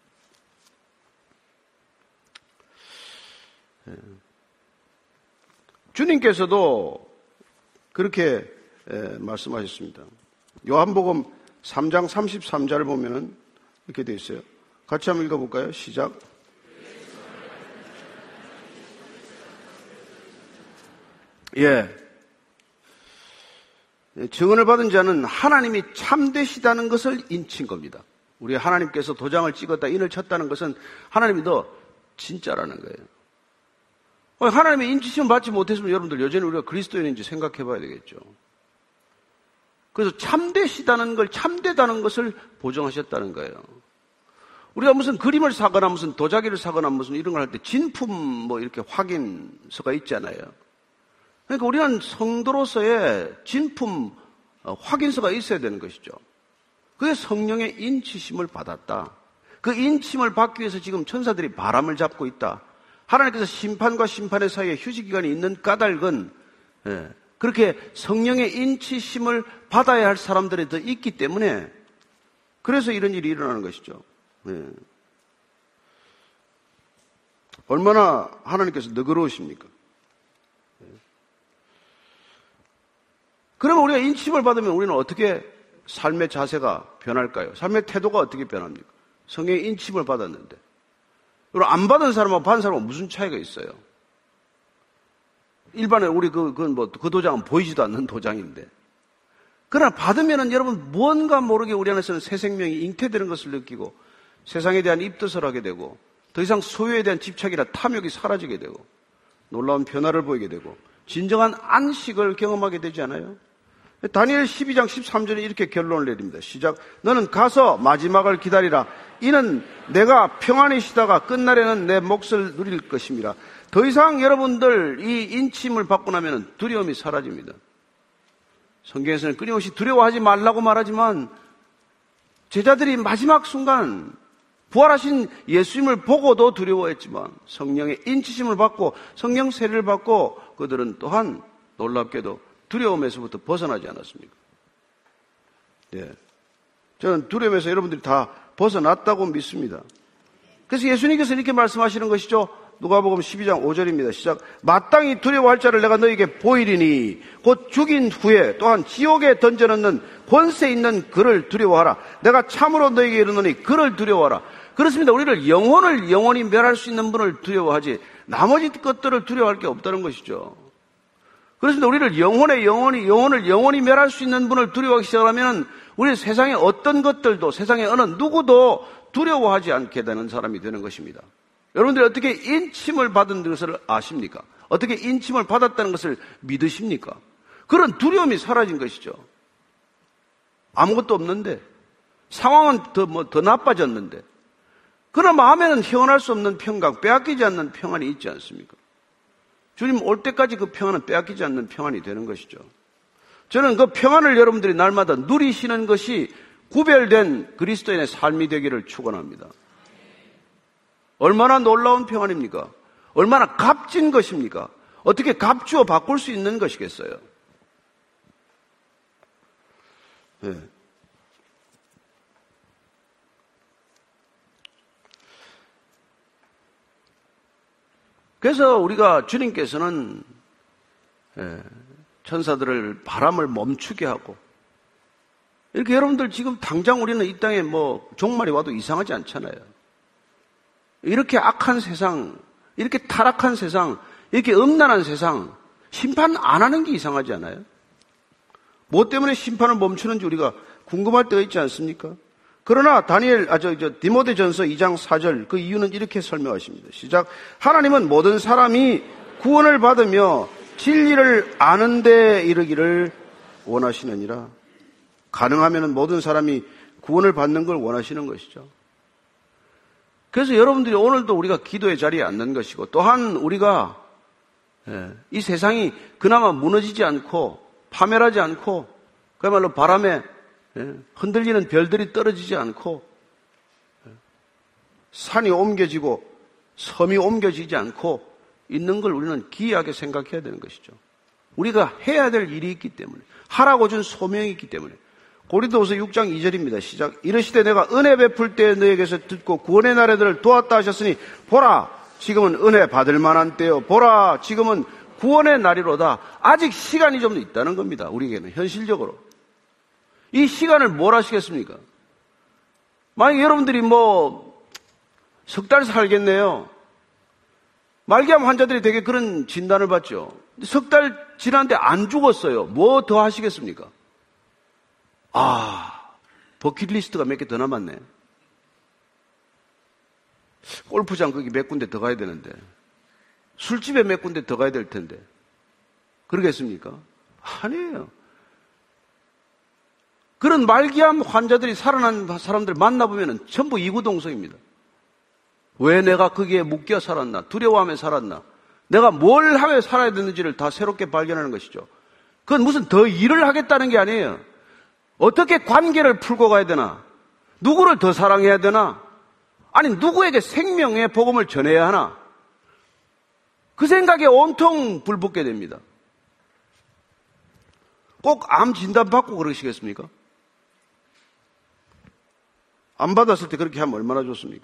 주님께서도 그렇게 말씀하셨습니다. 요한복음 3장 33절을 보면은 이렇게 되어 있어요. 같이 한번 읽어볼까요? 시작. 증언을 받은 자는 하나님이 참되시다는 것을 인친 겁니다. 우리 하나님께서 도장을 찍었다, 인을 쳤다는 것은 하나님이 더 진짜라는 거예요. 하나님의 인치심을 받지 못했으면 여러분들 여전히 우리가 그리스도인인지 생각해 봐야 되겠죠. 그래서 참되시다는 걸, 참되다는 것을 보정하셨다는 거예요. 우리가 무슨 그림을 사거나 무슨 도자기를 사거나 무슨 이런 걸 할 때 진품 뭐 이렇게 확인서가 있잖아요. 그러니까 우리는 성도로서의 진품 확인서가 있어야 되는 것이죠. 그게 성령의 인치심을 받았다. 그 인침을 받기 위해서 지금 천사들이 바람을 잡고 있다. 하나님께서 심판과 심판의 사이에 휴식기간이 있는 까닭은 그렇게 성령의 인치심을 받아야 할 사람들이 더 있기 때문에 그래서 이런 일이 일어나는 것이죠. 얼마나 하나님께서 너그러우십니까? 그러면 우리가 인침을 받으면 우리는 어떻게 삶의 자세가 변할까요? 삶의 태도가 어떻게 변합니까? 성령의 인침을 받았는데. 그리고 안 받은 사람하고 받은 사람하고 무슨 차이가 있어요? 일반에 우리 그 도장은 보이지도 않는 도장인데. 그러나 받으면은 여러분 무언가 모르게 우리 안에서는 새 생명이 잉태되는 것을 느끼고 세상에 대한 입덧을 하게 되고 더 이상 소유에 대한 집착이나 탐욕이 사라지게 되고 놀라운 변화를 보이게 되고 진정한 안식을 경험하게 되지 않아요? 다니엘 12장 13절에 이렇게 결론을 내립니다. 시작. 너는 가서 마지막을 기다리라. 이는 내가 평안히 쉬다가 끝날에는 내 몫을 누릴 것입니다. 더 이상 여러분들 이 인침을 받고 나면 두려움이 사라집니다. 성경에서는 끊임없이 두려워하지 말라고 말하지만 제자들이 마지막 순간 부활하신 예수님을 보고도 두려워했지만 성령의 인치심을 받고 성령 세례를 받고 그들은 또한 놀랍게도 두려움에서부터 벗어나지 않았습니까? 저는 두려움에서 여러분들이 다 벗어났다고 믿습니다. 그래서 예수님께서 이렇게 말씀하시는 것이죠. 누가복음 12장 5절입니다. 시작. 마땅히 두려워할 자를 내가 너에게 보이리니 곧 죽인 후에 또한 지옥에 던져넣는 권세 있는 그를 두려워하라. 내가 참으로 너에게 이르노니 그를 두려워하라. 그렇습니다. 우리를 영원히 멸할 수 있는 분을 두려워하지 나머지 것들을 두려워할 게 없다는 것이죠. 그렇습니다. 우리를 영원히 멸할 수 있는 분을 두려워하기 시작하면 우리 세상의 어떤 것들도 세상의 어느 누구도 두려워하지 않게 되는 사람이 되는 것입니다. 여러분들이 어떻게 인침을 받은 것을 아십니까? 어떻게 인침을 받았다는 것을 믿으십니까? 그런 두려움이 사라진 것이죠. 아무것도 없는데 상황은 더 나빠졌는데 그러나 마음에는 형언할 수 없는 평강, 빼앗기지 않는 평안이 있지 않습니까? 주님 올 때까지 그 평안은 빼앗기지 않는 평안이 되는 것이죠. 저는 그 평안을 여러분들이 날마다 누리시는 것이 구별된 그리스도인의 삶이 되기를 축원합니다. 얼마나 놀라운 평안입니까? 얼마나 값진 것입니까? 어떻게 값주어 바꿀 수 있는 것이겠어요? 그래서 우리가 주님께서는 천사들을 바람을 멈추게 하고 이렇게 여러분들 지금 당장 우리는 이 땅에 종말이 와도 이상하지 않잖아요. 이렇게 악한 세상, 이렇게 타락한 세상, 이렇게 음란한 세상 심판 안 하는 게 이상하지 않아요? 뭐 때문에 심판을 멈추는지 우리가 궁금할 때가 있지 않습니까? 그러나 디모데전서 2장 4절 그 이유는 이렇게 설명하십니다. 시작. 하나님은 모든 사람이 구원을 받으며 진리를 아는 데 이르기를 원하시느니라. 가능하면 모든 사람이 구원을 받는 걸 원하시는 것이죠. 그래서 여러분들이 오늘도 우리가 기도의 자리에 앉는 것이고 또한 우리가 이 세상이 그나마 무너지지 않고 파멸하지 않고 그야말로 바람에 흔들리는 별들이 떨어지지 않고 산이 옮겨지고 섬이 옮겨지지 않고 있는 걸 우리는 기이하게 생각해야 되는 것이죠. 우리가 해야 될 일이 있기 때문에, 하라고 준 소명이 있기 때문에. 고린도후서 6장 2절입니다. 시작. 이르시되 내가 은혜 베풀 때 너에게서 듣고 구원의 날에들을 도왔다 하셨으니 보라 지금은 은혜 받을 만한 때요. 보라 지금은 구원의 날이로다. 아직 시간이 좀 있다는 겁니다. 우리에게는 현실적으로. 이 시간을 뭘 하시겠습니까? 만약 여러분들이 석 달 살겠네요. 말기암 환자들이 되게 그런 진단을 받죠. 석 달 지났는데 안 죽었어요. 뭐 더 하시겠습니까? 버킷리스트가 몇 개 더 남았네. 골프장 거기 몇 군데 더 가야 되는데, 술집에 몇 군데 더 가야 될 텐데, 그러겠습니까? 아니에요. 그런 말기암 환자들이 살아난 사람들 만나보면 전부 이구동성입니다. 왜 내가 거기에 묶여 살았나? 두려워하며 살았나? 내가 뭘 하며 살아야 되는지를 다 새롭게 발견하는 것이죠. 그건 무슨 더 일을 하겠다는 게 아니에요. 어떻게 관계를 풀고 가야 되나? 누구를 더 사랑해야 되나? 아니, 누구에게 생명의 복음을 전해야 하나? 그 생각에 온통 불붙게 됩니다. 꼭 암 진단 받고 그러시겠습니까? 안 받았을 때 그렇게 하면 얼마나 좋습니까?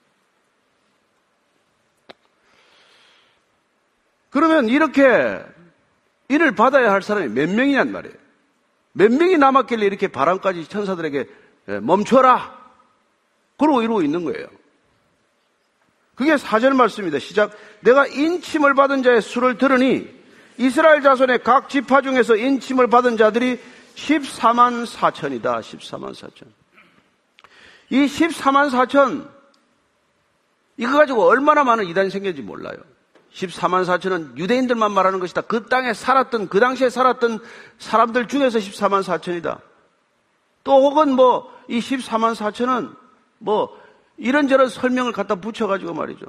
그러면 이렇게 이를 받아야 할 사람이 몇 명이냔 말이에요. 몇 명이 남았길래 이렇게 바람까지 천사들에게 멈춰라! 그러고 이러고 있는 거예요. 그게 4절 말씀입니다. 시작. 내가 인침을 받은 자의 수를 들으니 이스라엘 자손의 각 지파 중에서 인침을 받은 자들이 14만 4천이다. 14만 4천. 이 14만 4천, 이거 가지고 얼마나 많은 이단이 생겼는지 몰라요. 14만 4천은 유대인들만 말하는 것이다. 그 땅에 살았던, 그 당시에 살았던 사람들 중에서 14만 4천이다. 또 혹은 이 14만 4천은 이런저런 설명을 갖다 붙여가지고 말이죠.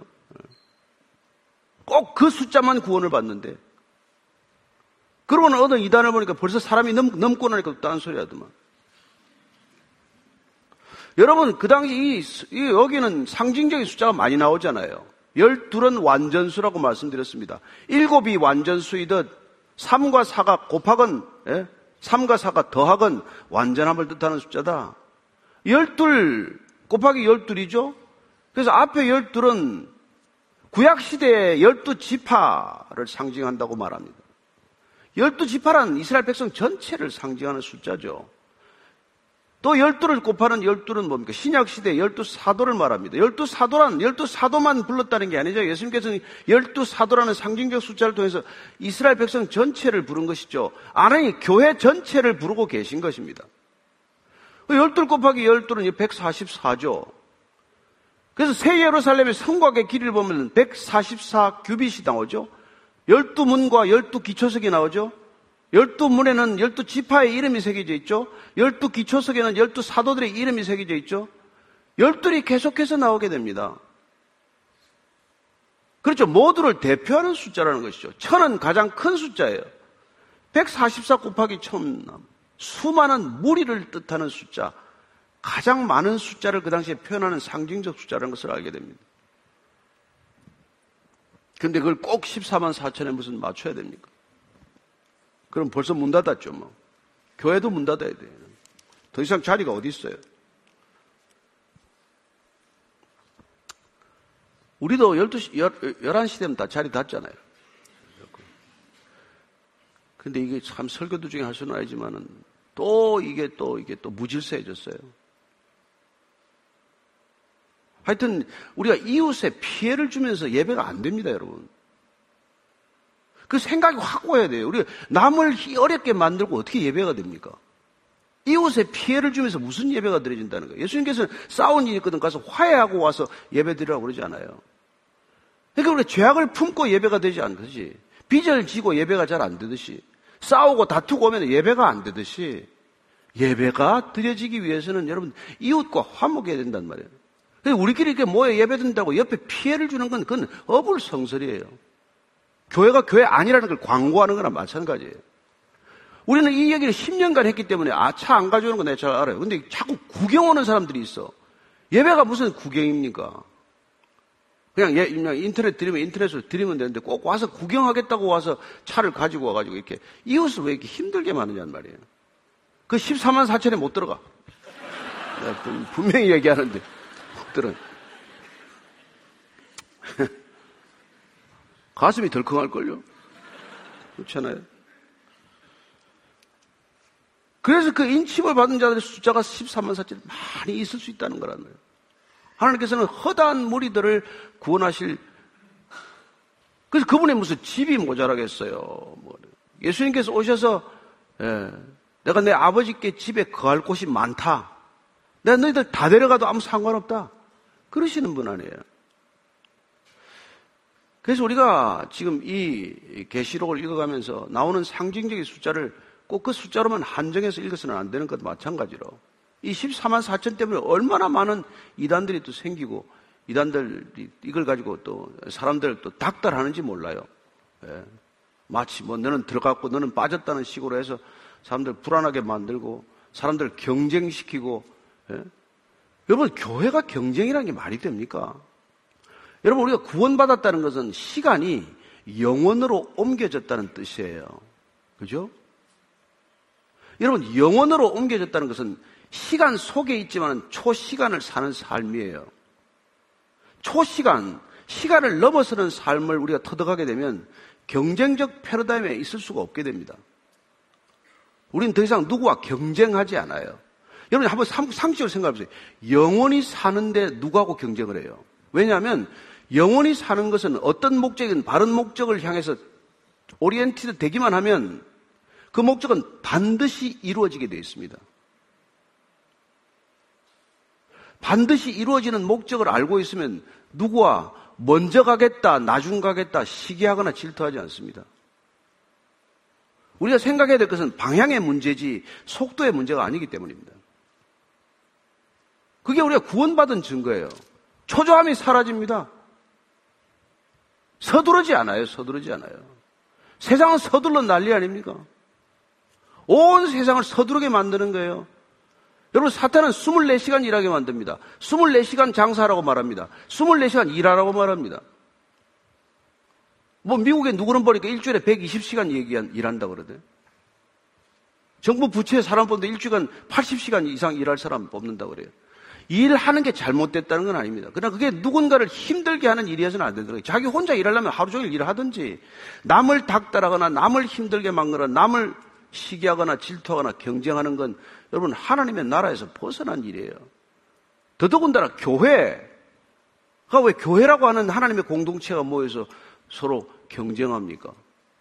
꼭 그 숫자만 구원을 받는데. 그러고는 어느 이단을 보니까 벌써 사람이 넘고 나니까 또 딴 소리 하더만. 여러분, 그 당시 여기는 상징적인 숫자가 많이 나오잖아요. 12은 완전수라고 말씀드렸습니다. 7이 완전수이듯 3과 4가 곱하건 3과 4가 더하건 완전함을 뜻하는 숫자다. 12 곱하기 12이죠. 그래서 앞에 12은 구약시대의 12지파를 상징한다고 말합니다. 12지파란 이스라엘 백성 전체를 상징하는 숫자죠. 또 12를 곱하는 12는 뭡니까? 신약시대 12사도를 말합니다. 12사도란 12사도만 불렀다는 게 아니죠. 예수님께서는 12사도라는 상징적 숫자를 통해서 이스라엘 백성 전체를 부른 것이죠. 아니, 교회 전체를 부르고 계신 것입니다. 12 곱하기 12는 144죠. 그래서 새 예루살렘의 성곽의 길이를 보면 144 규빗이 나오죠. 12문과 12기초석이 나오죠. 12문에는 12지파의 이름이 새겨져 있죠. 12기초석에는 12사도들의 이름이 새겨져 있죠. 12이 계속해서 나오게 됩니다. 그렇죠. 모두를 대표하는 숫자라는 것이죠. 1000은 가장 큰 숫자예요. 144 곱하기 1000, 수많은 무리를 뜻하는 숫자, 가장 많은 숫자를 그 당시에 표현하는 상징적 숫자라는 것을 알게 됩니다. 그런데 그걸 꼭 14만 4천에 무슨 맞춰야 됩니까? 그럼 벌써 문 닫았죠, 뭐. 교회도 문 닫아야 돼요. 더 이상 자리가 어디 있어요? 우리도 11시 되면 다 자리 닫잖아요. 근데 이게 참 설교 도중에 할 수는 아니지만은 이게 또 무질서해졌어요. 하여튼 우리가 이웃에 피해를 주면서 예배가 안 됩니다, 여러분. 그 생각이 확 와야 돼요. 우리가 남을 어렵게 만들고 어떻게 예배가 됩니까? 이웃에 피해를 주면서 무슨 예배가 드려진다는 거예요. 예수님께서는 싸운 일이 있거든 가서 화해하고 와서 예배 드리라고 그러지 않아요. 그러니까 우리가 죄악을 품고 예배가 되지 않듯이, 빚을 지고 예배가 잘 안 되듯이, 싸우고 다투고 오면 예배가 안 되듯이, 예배가 드려지기 위해서는 여러분 이웃과 화목해야 된단 말이에요. 우리끼리 이렇게 모여 예배 드린다고 옆에 피해를 주는 건 그건 어불성설이에요. 교회가 교회 아니라는 걸 광고하는 거나 마찬가지예요. 우리는 이 얘기를 10년간 했기 때문에 차 안 가져오는 거 내가 잘 알아요. 근데 자꾸 구경 오는 사람들이 있어. 예배가 무슨 구경입니까? 그냥 인터넷 드리면 인터넷으로 드리면 되는데 꼭 와서 구경하겠다고 와서 차를 가지고 와가지고 이렇게 이웃을 왜 이렇게 힘들게 마느냐는 말이에요. 그 14만 4천에 못 들어가. 내가 분명히 얘기하는데 못 들어. 가슴이 덜컹할걸요? 그렇잖아요. 그래서 그 인침을 받은 자들의 숫자가 14만 4천이 많이 있을 수 있다는 거라는 거예요. 하나님께서는 허다한 무리들을 구원하실, 그래서 그분의 무슨 집이 모자라겠어요. 예수님께서 오셔서, 내가 내 아버지께 집에 거할 곳이 많다. 내가 너희들 다 데려가도 아무 상관없다. 그러시는 분 아니에요. 그래서 우리가 지금 이 계시록을 읽어가면서 나오는 상징적인 숫자를 꼭 그 숫자로만 한정해서 읽어서는 안 되는 것도 마찬가지로 이 14만 4천 때문에 얼마나 많은 이단들이 또 생기고 이단들이 이걸 가지고 또 사람들을 또 닥달하는지 몰라요. 마치 뭐 너는 들어갔고 너는 빠졌다는 식으로 해서 사람들 불안하게 만들고 사람들을 경쟁시키고. 여러분, 교회가 경쟁이라는 게 말이 됩니까? 여러분, 우리가 구원받았다는 것은 시간이 영원으로 옮겨졌다는 뜻이에요. 그죠? 여러분, 영원으로 옮겨졌다는 것은 시간 속에 있지만 초시간을 사는 삶이에요. 시간을 넘어서는 삶을 우리가 터득하게 되면 경쟁적 패러다임에 있을 수가 없게 됩니다. 우리는 더 이상 누구와 경쟁하지 않아요. 여러분, 한번 상식적으로 생각해 보세요. 영원히 사는데 누구하고 경쟁을 해요? 왜냐하면 영원히 사는 것은 어떤 목적이든 바른 목적을 향해서 오리엔티드 되기만 하면 그 목적은 반드시 이루어지게 되어 있습니다. 반드시 이루어지는 목적을 알고 있으면 누구와 먼저 가겠다, 나중 가겠다, 시기하거나 질투하지 않습니다. 우리가 생각해야 될 것은 방향의 문제지 속도의 문제가 아니기 때문입니다. 그게 우리가 구원받은 증거예요. 초조함이 사라집니다. 서두르지 않아요. 세상은 서둘러 난리 아닙니까? 온 세상을 서두르게 만드는 거예요. 여러분, 사탄은 24시간 일하게 만듭니다. 24시간 장사하라고 말합니다. 24시간 일하라고 말합니다. 뭐 미국에 누구는 보니까 일주일에 120시간 일한다고 그러대요. 정부 부처에 사람 뽑는데 일주일간 80시간 이상 일할 사람 뽑는다고 그래요. 일하는 게 잘못됐다는 건 아닙니다. 그러나 그게 누군가를 힘들게 하는 일이어서는 안 되더라고요. 자기 혼자 일하려면 하루 종일 일을 하든지 남을 닥달하거나 남을 힘들게 만거나 남을 시기하거나 질투하거나 경쟁하는 건 여러분 하나님의 나라에서 벗어난 일이에요. 더더군다나 교회가 왜 교회라고 하는 하나님의 공동체가 모여서 서로 경쟁합니까?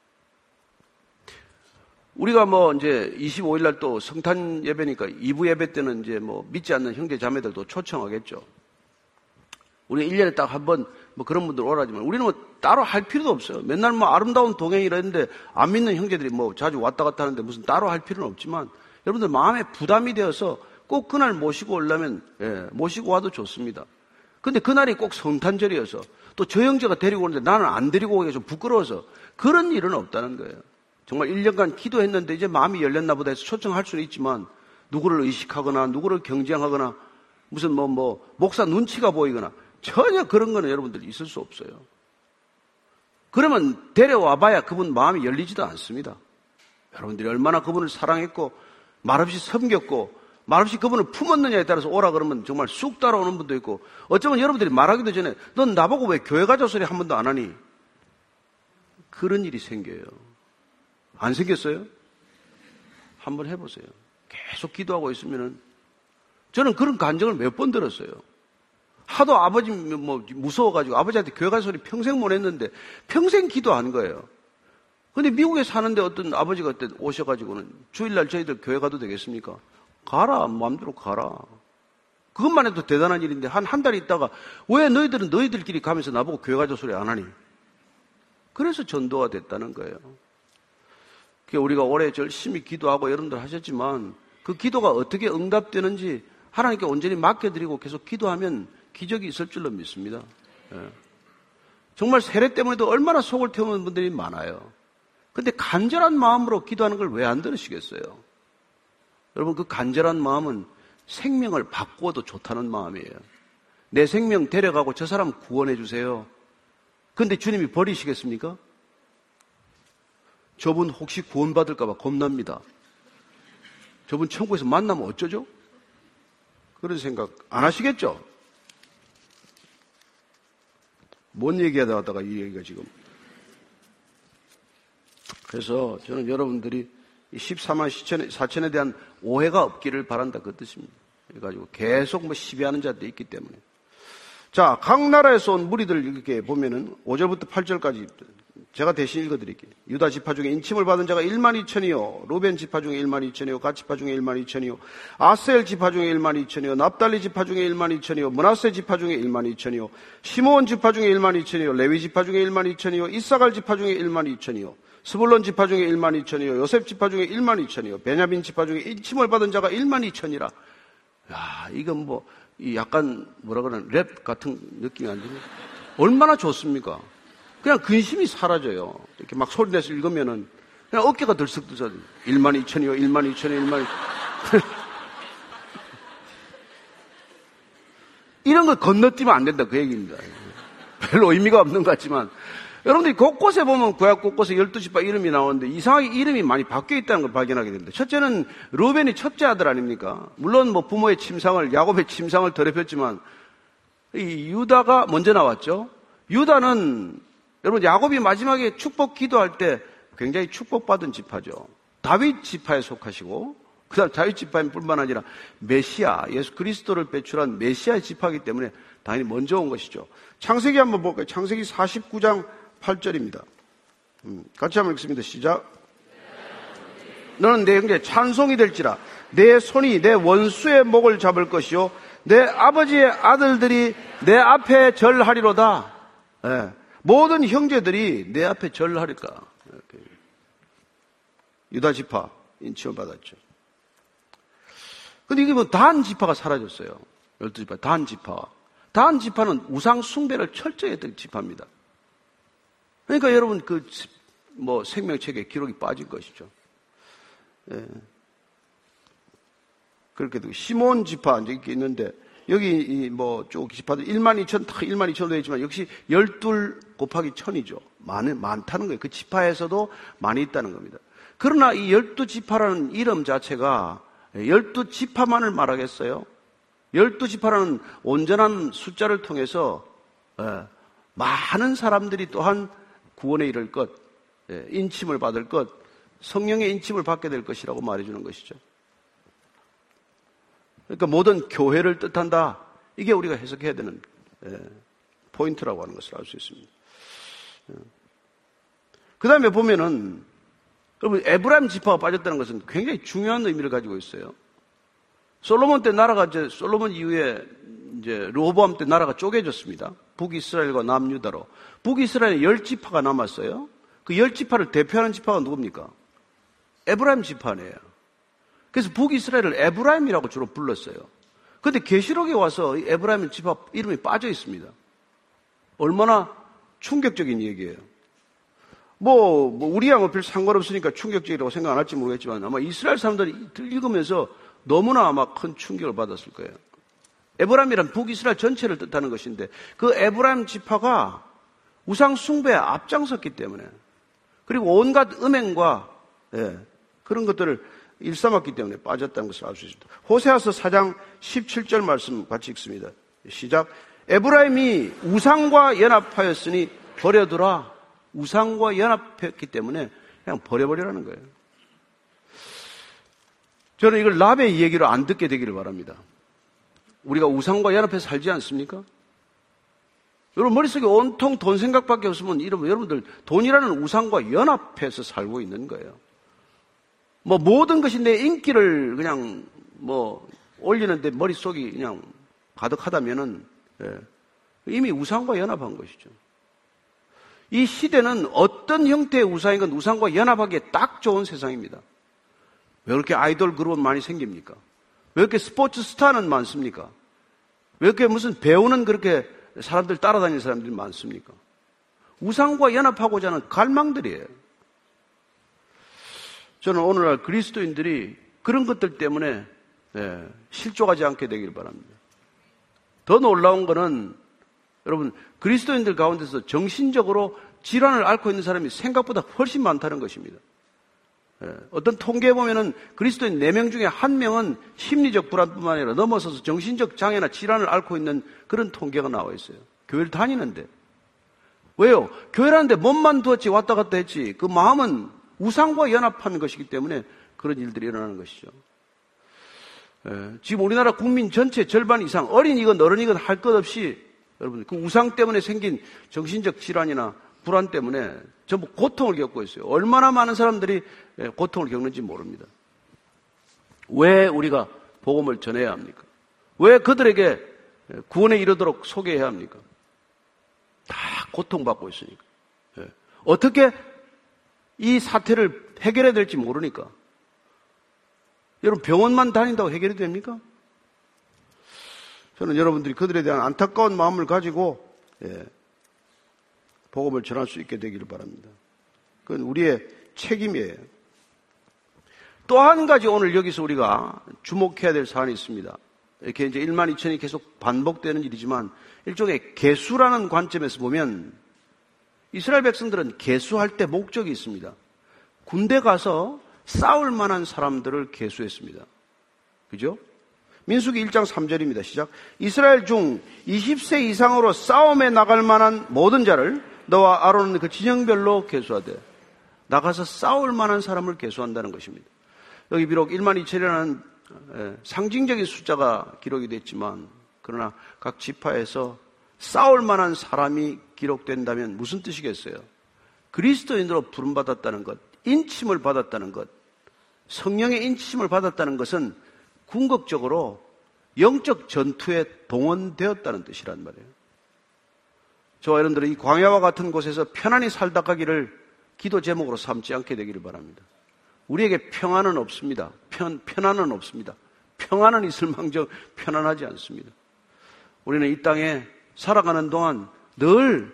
우리가 뭐 이제 25일 날 또 성탄 예배니까 2부 예배 때는 이제 뭐 믿지 않는 형제 자매들도 초청하겠죠. 우리 1년에 딱 한 번 뭐 그런 분들 오라지만 우리는 뭐 따로 할 필요도 없어요. 맨날 뭐 아름다운 동행이라 했는데 안 믿는 형제들이 뭐 자주 왔다 갔다 하는데 무슨 따로 할 필요는 없지만 여러분들 마음에 부담이 되어서 꼭 그날 모시고 오려면 모시고 와도 좋습니다. 근데 그날이 꼭 성탄절이어서 또 저 형제가 데리고 오는데 나는 안 데리고 오기가 좀 부끄러워서 그런 일은 없다는 거예요. 정말 1년간 기도했는데 이제 마음이 열렸나 보다 해서 초청할 수는 있지만 누구를 의식하거나 누구를 경쟁하거나 무슨 목사 눈치가 보이거나 전혀 그런 거는 여러분들 있을 수 없어요. 그러면 데려와봐야 그분 마음이 열리지도 않습니다. 여러분들이 얼마나 그분을 사랑했고 말없이 섬겼고 말없이 그분을 품었느냐에 따라서 오라 그러면 정말 쑥 따라오는 분도 있고 어쩌면 여러분들이 말하기도 전에 넌 나보고 왜 교회 가자 소리 한 번도 안 하니? 그런 일이 생겨요. 안 생겼어요? 한번 해보세요. 계속 기도하고 있으면은 저는 그런 간증을 몇 번 들었어요. 하도 아버지 무서워가지고 아버지한테 교회 갈 소리 평생 못 했는데 평생 기도한 거예요. 근데 미국에 사는데 어떤 아버지가 그때 오셔가지고는 주일날 저희들 교회 가도 되겠습니까? 가라, 마음대로 가라. 그것만 해도 대단한 일인데 한 달 있다가 왜 너희들은 너희들끼리 가면서 나보고 교회 가자 소리 안 하니? 그래서 전도가 됐다는 거예요. 우리가 올해 열심히 기도하고 여러분들 하셨지만 그 기도가 어떻게 응답되는지 하나님께 온전히 맡겨드리고 계속 기도하면 기적이 있을 줄로 믿습니다. 정말 세례 때문에도 얼마나 속을 태우는 분들이 많아요. 근데 간절한 마음으로 기도하는 걸 왜 안 들으시겠어요? 여러분, 그 간절한 마음은 생명을 바꾸어도 좋다는 마음이에요. 내 생명 데려가고 저 사람 구원해 주세요. 근데 주님이 버리시겠습니까? 저분 혹시 구원받을까 봐 겁납니다. 저분 천국에서 만나면 어쩌죠? 그런 생각 안 하시겠죠? 뭔 얘기하다가 이 얘기가 지금. 그래서 저는 여러분들이 14만 4천에 대한 오해가 없기를 바란다, 그 뜻입니다. 그래가지고 계속 시비하는 자들이 있기 때문에. 자, 각 나라에서 온 무리들 이렇게 보면은 5절부터 8절까지 제가 대신 읽어드릴게요. 유다 지파 중에 인침을 받은 자가 1만 2천이요, 루벤 지파 중에 1만 2천이요, 갓 지파 중에 1만 2천이요, 아셀 지파 중에 1만 2천이요, 납달리 지파 중에 1만 2천이요, 므낫세 지파 중에 1만 2천이요, 시므온 지파 중에 1만 2천이요, 레위 지파 중에 1만 2천이요, 이사갈 지파 중에 1만 2천이요, 스불론 지파 중에 1만 2천이요, 요셉 지파 중에 1만 2천이요, 베냐민 지파 중에 인침을 받은 자가 1만 2천이라. 야, 이건 약간 랩 같은 느낌이 안 드네. 얼마나 좋습니까? 그냥 근심이 사라져요. 이렇게 막 소리내서 읽으면은 그냥 어깨가 들썩들썩. 1만 2천이요, 1만 2천이요, 1만 2천. 이런 거 건너뛰면 안 된다, 그 얘기입니다. 별로 의미가 없는 것 같지만. 여러분들이 곳곳에 보면 구약 곳곳에 12지파 이름이 나오는데 이상하게 이름이 많이 바뀌어 있다는 걸 발견하게 됩니다. 첫째는 루벤이 첫째 아들 아닙니까? 물론 부모의 침상을, 야곱의 침상을 더럽혔지만 이 유다가 먼저 나왔죠. 유다는 여러분 야곱이 마지막에 축복 기도할 때 굉장히 축복받은 지파죠. 다윗 지파에 속하시고 그다음 다윗 지파뿐만 아니라 메시아, 예수 그리스도를 배출한 메시아의 지파이기 때문에 당연히 먼저 온 것이죠. 창세기 한번 볼까요? 창세기 49장 8절입니다. 같이 한번 읽습니다. 시작. 너는 내 형제 찬송이 될지라 내 손이 내 원수의 목을 잡을 것이요 내 아버지의 아들들이 내 앞에 절하리로다. 네. 모든 형제들이 내 앞에 절하리까. 이렇게. 유다 지파 인침을 받았죠. 근데 이게 단 지파가 사라졌어요. 12지파 단 지파. 단 지파는 우상 숭배를 철저히 했던 지파입니다. 그러니까 여러분 생명책에 기록이 빠진 것이죠. 예. 그렇게 되고 시몬 지파 이제 이렇게 있는데 여기 쭉 지파들 1만 2천, 1만 2천으로 되어 있지만 역시 12 곱하기 1000이죠. 많다는 거예요. 그 지파에서도 많이 있다는 겁니다. 그러나 이 12지파라는 이름 자체가 12지파만을 말하겠어요? 12지파라는 온전한 숫자를 통해서 많은 사람들이 또한 구원에 이를 것, 인침을 받을 것, 성령의 인침을 받게 될 것이라고 말해주는 것이죠. 그러니까 모든 교회를 뜻한다. 이게 우리가 해석해야 되는 포인트라고 하는 것을 알 수 있습니다. 그 다음에 보면은 여러분 에브라임 지파가 빠졌다는 것은 굉장히 중요한 의미를 가지고 있어요. 솔로몬 때 나라가 솔로몬 이후에 르호보암 때 나라가 쪼개졌습니다. 북이스라엘과 남유다로. 북이스라엘에 10지파가 남았어요. 그 10지파를 대표하는 지파가 누굽니까? 에브라임 지파네요. 그래서 북이스라엘을 에브라임이라고 주로 불렀어요. 그런데 계시록에 와서 에브라임 지파 이름이 빠져 있습니다. 얼마나 충격적인 얘기예요. 우리하고 별 상관없으니까 충격적이라고 생각 안 할지 모르겠지만 아마 이스라엘 사람들이 읽으면서 너무나 아마 큰 충격을 받았을 거예요. 에브라임이란 북이스라엘 전체를 뜻하는 것인데 그 에브라임 지파가 우상 숭배에 앞장섰기 때문에 그리고 온갖 음행과 그런 것들을 일삼았기 때문에 빠졌다는 것을 알 수 있습니다. 호세아서 4장 17절 말씀 같이 읽습니다. 시작. 에브라임이 우상과 연합하였으니 버려두라. 우상과 연합했기 때문에 그냥 버려버리라는 거예요. 저는 이걸 랍의 얘기로 안 듣게 되기를 바랍니다. 우리가 우상과 연합해서 살지 않습니까? 여러분 머릿속에 온통 돈 생각밖에 없으면 여러분들 돈이라는 우상과 연합해서 살고 있는 거예요. 모든 것이 내 인기를 그냥 올리는데 머릿속이 그냥 가득하다면은 이미 우상과 연합한 것이죠. 이 시대는 어떤 형태의 우상이건 우상과 연합하기에 딱 좋은 세상입니다. 왜 이렇게 아이돌 그룹은 많이 생깁니까? 왜 이렇게 스포츠 스타는 많습니까? 왜 이렇게 무슨 배우는 그렇게 사람들 따라다니는 사람들이 많습니까? 우상과 연합하고자 하는 갈망들이에요. 저는 오늘날 그리스도인들이 그런 것들 때문에 실족하지 않게 되길 바랍니다. 더 놀라운 거는 여러분 그리스도인들 가운데서 정신적으로 질환을 앓고 있는 사람이 생각보다 훨씬 많다는 것입니다. 어떤 통계에 보면은 그리스도인 4명 중에 1명은 심리적 불안뿐만 아니라 넘어서서 정신적 장애나 질환을 앓고 있는 그런 통계가 나와 있어요. 교회를 다니는데. 왜요? 교회라는데 몸만 두었지 왔다 갔다 했지 그 마음은 우상과 연합하는 것이기 때문에 그런 일들이 일어나는 것이죠. 지금 우리나라 국민 전체 절반 이상 어린이건 어른이건 할 것 없이 여러분 그 우상 때문에 생긴 정신적 질환이나 불안 때문에 전부 고통을 겪고 있어요. 얼마나 많은 사람들이 고통을 겪는지 모릅니다. 왜 우리가 복음을 전해야 합니까? 왜 그들에게 구원에 이르도록 소개해야 합니까? 다 고통받고 있으니까. 어떻게 이 사태를 해결해야 될지 모르니까. 여러분 병원만 다닌다고 해결이 됩니까? 저는 여러분들이 그들에 대한 안타까운 마음을 가지고 복음을 전할 수 있게 되기를 바랍니다. 그건 우리의 책임이에요. 또 한 가지 오늘 여기서 우리가 주목해야 될 사안이 있습니다. 이렇게 이제 1만 2천이 계속 반복되는 일이지만 일종의 계수라는 관점에서 보면 이스라엘 백성들은 계수할 때 목적이 있습니다. 군대 가서 싸울 만한 사람들을 계수했습니다. 그죠? 민수기 1장 3절입니다. 시작. 이스라엘 중 20세 이상으로 싸움에 나갈 만한 모든 자를 너와 아론은 그 진영별로 계수하되 나가서 싸울 만한 사람을 계수한다는 것입니다. 여기 비록 1만 2천이라는 상징적인 숫자가 기록이 됐지만 그러나 각 지파에서 싸울 만한 사람이 기록된다면 무슨 뜻이겠어요? 그리스도인으로 부름받았다는 것, 인침을 받았다는 것, 성령의 인침을 받았다는 것은 궁극적으로 영적 전투에 동원되었다는 뜻이란 말이에요. 저와 여러분들은 이 광야와 같은 곳에서 편안히 살다 가기를 기도 제목으로 삼지 않게 되기를 바랍니다. 우리에게 평안은 없습니다. 편안은 없습니다. 평안은 있을 망정 편안하지 않습니다. 우리는 이 땅에 살아가는 동안 늘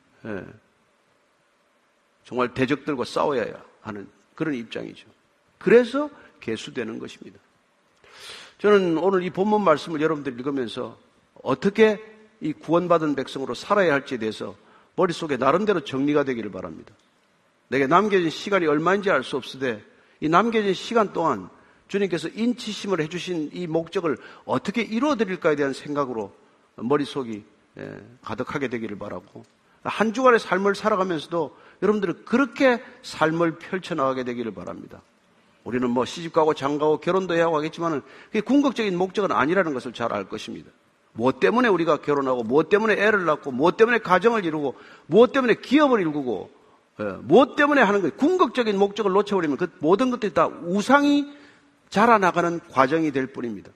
정말 대적들과 싸워야 하는 그런 입장이죠. 그래서 계수되는 것입니다. 저는 오늘 이 본문 말씀을 여러분들 읽으면서 어떻게 이 구원받은 백성으로 살아야 할지에 대해서 머릿속에 나름대로 정리가 되기를 바랍니다. 내게 남겨진 시간이 얼마인지 알 수 없으되 이 남겨진 시간 동안 주님께서 인치심을 해주신 이 목적을 어떻게 이루어드릴까에 대한 생각으로 머릿속이 가득하게 되기를 바라고 한 주간의 삶을 살아가면서도 여러분들은 그렇게 삶을 펼쳐나가게 되기를 바랍니다. 우리는 뭐 시집가고 장가고 결혼도 해야 하고 하겠지만 그게 궁극적인 목적은 아니라는 것을 잘 알 것입니다. 무엇 때문에 우리가 결혼하고 무엇 때문에 애를 낳고 무엇 때문에 가정을 이루고 무엇 때문에 기업을 이루고 무엇 때문에 하는 거예요. 궁극적인 목적을 놓쳐버리면 그 모든 것들이 다 우상이 자라나가는 과정이 될 뿐입니다.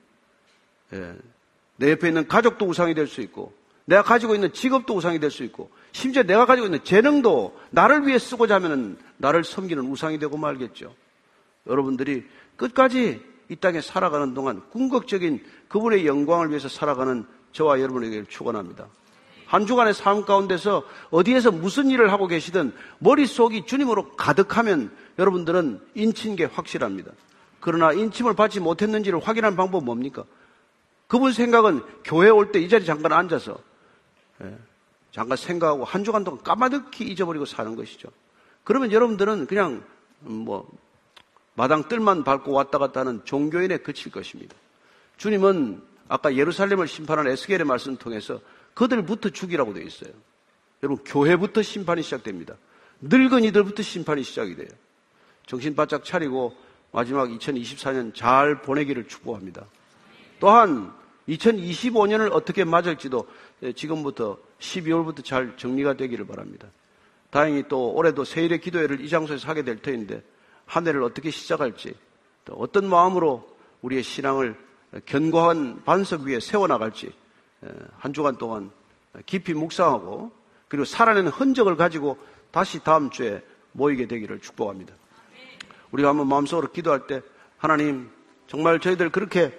내 옆에 있는 가족도 우상이 될 수 있고 내가 가지고 있는 직업도 우상이 될 수 있고 심지어 내가 가지고 있는 재능도 나를 위해 쓰고자 하면 나를 섬기는 우상이 되고 말겠죠. 여러분들이 끝까지 이 땅에 살아가는 동안 궁극적인 그분의 영광을 위해서 살아가는 저와 여러분에게 축원합니다. 한 주간의 삶 가운데서 어디에서 무슨 일을 하고 계시든 머릿속이 주님으로 가득하면 여러분들은 인친 게 확실합니다. 그러나 인침을 받지 못했는지를 확인하는 방법은 뭡니까? 그분 생각은 교회 올 때 이 자리 잠깐 앉아서 잠깐 생각하고 한 주간 동안 까마득히 잊어버리고 사는 것이죠. 그러면 여러분들은 그냥 마당 뜰만 밟고 왔다 갔다 하는 종교인에 그칠 것입니다. 주님은 아까 예루살렘을 심판한 에스겔의 말씀을 통해서 그들부터 죽이라고 되어 있어요. 여러분 교회부터 심판이 시작됩니다. 늙은이들부터 심판이 시작이 돼요. 정신 바짝 차리고 마지막 2024년 잘 보내기를 축복합니다. 또한 2025년을 어떻게 맞을지도 지금부터 12월부터 잘 정리가 되기를 바랍니다. 다행히 또 올해도 세일의 기도회를 이 장소에서 하게 될 터인데 한 해를 어떻게 시작할지 또 어떤 마음으로 우리의 신앙을 견고한 반석 위에 세워나갈지 한 주간 동안 깊이 묵상하고 그리고 살아내는 흔적을 가지고 다시 다음 주에 모이게 되기를 축복합니다. 우리가 한번 마음속으로 기도할 때 하나님 정말 저희들 그렇게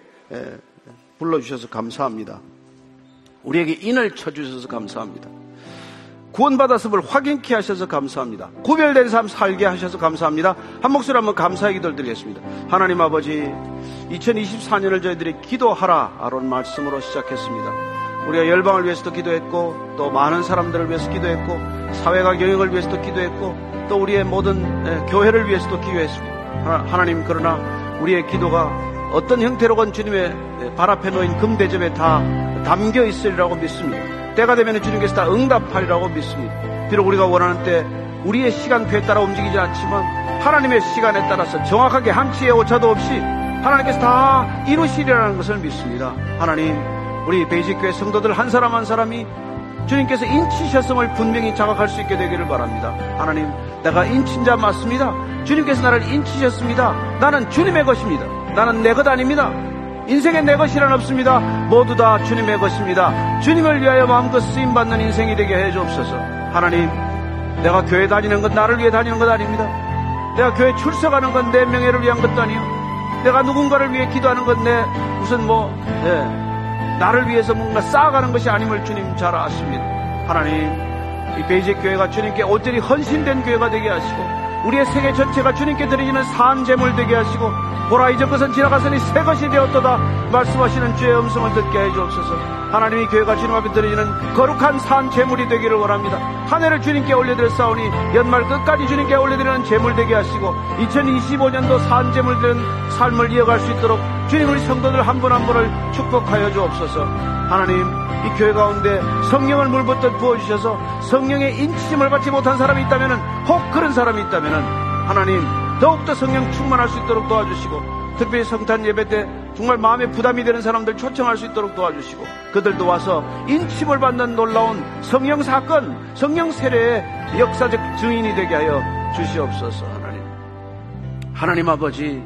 불러주셔서 감사합니다. 우리에게 인을 쳐주셔서 감사합니다. 구원받았음을 확인케 하셔서 감사합니다. 구별된 삶 살게 하셔서 감사합니다. 한 목소리 한번 감사의 기도를 드리겠습니다. 하나님 아버지, 2024년을 저희들이 기도하라 아론 말씀으로 시작했습니다. 우리가 열방을 위해서도 기도했고, 또 많은 사람들을 위해서 기도했고, 사회가 경영을 위해서도 기도했고, 또 우리의 모든 교회를 위해서도 기도했습니다. 하나님, 그러나 우리의 기도가 어떤 형태로건 주님의 발 앞에 놓인 금대접에 다 담겨 있으리라고 믿습니다. 때가 되면 주님께서 다 응답하리라고 믿습니다. 비록 우리가 원하는 때 우리의 시간표에 따라 움직이지 않지만 하나님의 시간에 따라서 정확하게 한치의 오차도 없이 하나님께서 다 이루시리라는 것을 믿습니다. 하나님, 우리 베이직교회 성도들 한 사람 한 사람이 주님께서 인치셨음을 분명히 자각할 수 있게 되기를 바랍니다. 하나님, 내가 인친 자 맞습니다. 주님께서 나를 인치셨습니다. 나는 주님의 것입니다. 나는 내 것 아닙니다. 인생에 내 것이란 없습니다. 모두 다 주님의 것입니다. 주님을 위하여 마음껏 쓰임받는 인생이 되게 해주옵소서. 하나님, 내가 교회 다니는 건 나를 위해 다니는 것 아닙니다. 내가 교회 출석하는 건 내 명예를 위한 것도 아니요, 내가 누군가를 위해 기도하는 건 내 무슨 나를 위해서 뭔가 쌓아가는 것이 아님을 주님 잘 아십니다. 하나님, 이 베이직 교회가 주님께 온전히 헌신된 교회가 되게 하시고, 우리의 생애 전체가 주님께 드리는 산 제물 되게 하시고, 보라 이전 것은 지나가서니 새 것이 되었도다 말씀하시는 주의 음성을 듣게 해주옵소서. 하나님, 이 교회가 주님 앞에 드리는 거룩한 산 제물이 되기를 원합니다. 한 해를 주님께 올려드렸사오니 연말 끝까지 주님께 올려드리는 제물 되게 하시고, 2025년도 산 제물 되는 삶을 이어갈 수 있도록 주님, 우리 성도들 한 분 한 분을 축복하여 주옵소서. 하나님, 이 교회 가운데 성령을 물붓듯 부어주셔서 성령의 인치심을 받지 못한 사람이 있다면, 혹 그런 사람이 있다면 하나님, 더욱더 성령 충만할 수 있도록 도와주시고, 특별히 성탄 예배 때 정말 마음에 부담이 되는 사람들 초청할 수 있도록 도와주시고, 그들도 와서 인침을 받는 놀라운 성령 사건, 성령 세례의 역사적 증인이 되게 하여 주시옵소서. 하나님 아버지,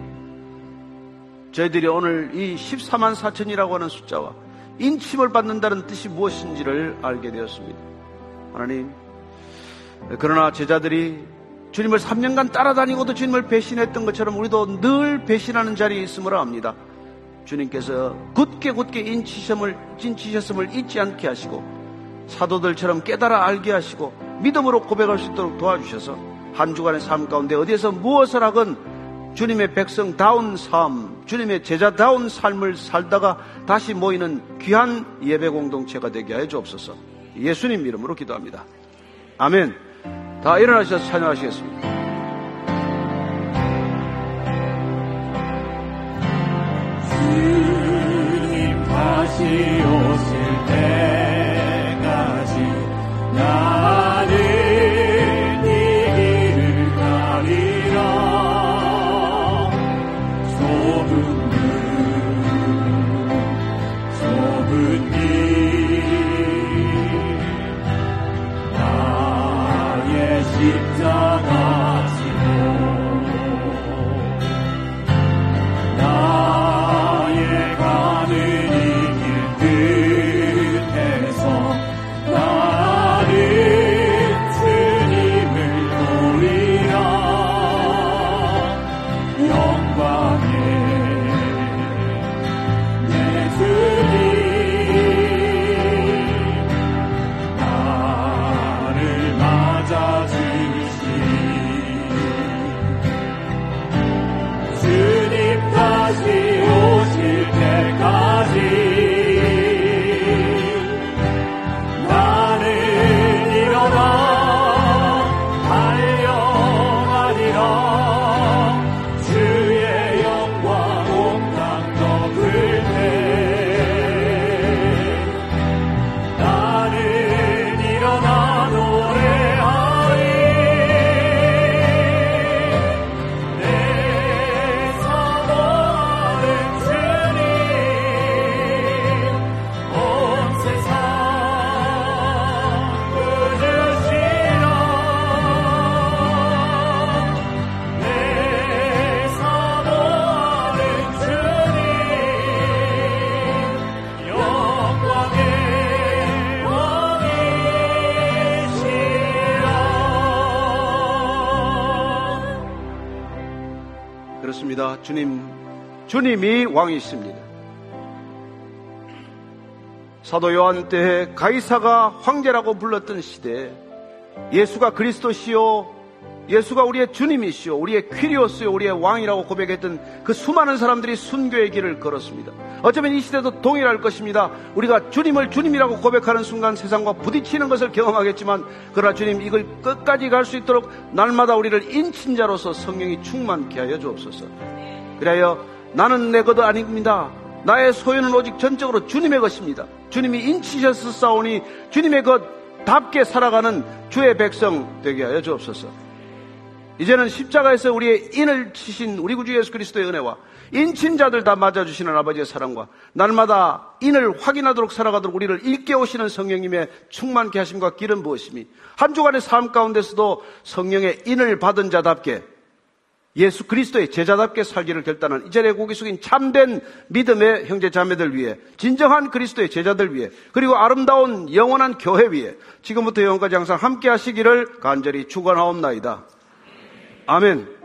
저희들이 오늘 이 14만 4천이라고 하는 숫자와 인침을 받는다는 뜻이 무엇인지를 알게 되었습니다. 하나님, 그러나 제자들이 주님을 3년간 따라다니고도 주님을 배신했던 것처럼 우리도 늘 배신하는 자리에 있음을 압니다. 주님께서 굳게 인치셨음을 잊지 않게 하시고, 사도들처럼 깨달아 알게 하시고 믿음으로 고백할 수 있도록 도와주셔서 한 주간의 삶 가운데 어디에서 무엇을 하건 주님의 백성다운 삶, 주님의 제자다운 삶을 살다가 다시 모이는 귀한 예배 공동체가 되게 하여 주옵소서. 예수님 이름으로 기도합니다. 아멘. 다 일어나셔서 찬양하시겠습니다. 주님 다시 오실 때까지 나는 이 길을 가리라. 좁은 길 나의 십자가 지고 나의 가는 이 길 끝에서 나는 주님을 노리라. 영광의 내 주님 나를 맞아주시니 주님 다시 오실 때까지 나는 일어나 달려가리라. 주의 영광 온 땅 덮을 때 나는 일어나 노래하리. 내 사모하는 주님 온 세상 부르시라. 내 사모하는 주님 영광의 왕이시라. 그렇습니다. 주님이 왕이십니다. 사도 요한 때에 가이사가 황제라고 불렀던 시대에 예수가 그리스도시요, 예수가 우리의 주님이시요, 우리의 퀴리오스요, 우리의 왕이라고 고백했던 그 수많은 사람들이 순교의 길을 걸었습니다. 어쩌면 이 시대도 동일할 것입니다. 우리가 주님을 주님이라고 고백하는 순간 세상과 부딪히는 것을 경험하겠지만, 그러나 주님, 이걸 끝까지 갈 수 있도록 날마다 우리를 인친자로서 성령이 충만케 하여 주옵소서. 그래야 나는 내 것 아닙니다. 나의 소유는 오직 전적으로 주님의 것입니다. 주님이 인치셔서 싸우니 주님의 것답게 살아가는 주의 백성 되게 하여 주옵소서. 이제는 십자가에서 우리의 인을 치신 우리 구주 예수 그리스도의 은혜와 인친자들 다 맞아주시는 아버지의 사랑과 날마다 인을 확인하도록 살아가도록 우리를 일깨우시는 성령님의 충만케 하심과 기름 부으심이 한 주간의 삶 가운데서도 성령의 인을 받은 자답게 예수 그리스도의 제자답게 살기를 결단한 이 자리에 고개 숙인 참된 믿음의 형제 자매들 위해, 진정한 그리스도의 제자들 위해, 그리고 아름다운 영원한 교회 위해 지금부터 영원까지 항상 함께 하시기를 간절히 축원하옵나이다. 아멘.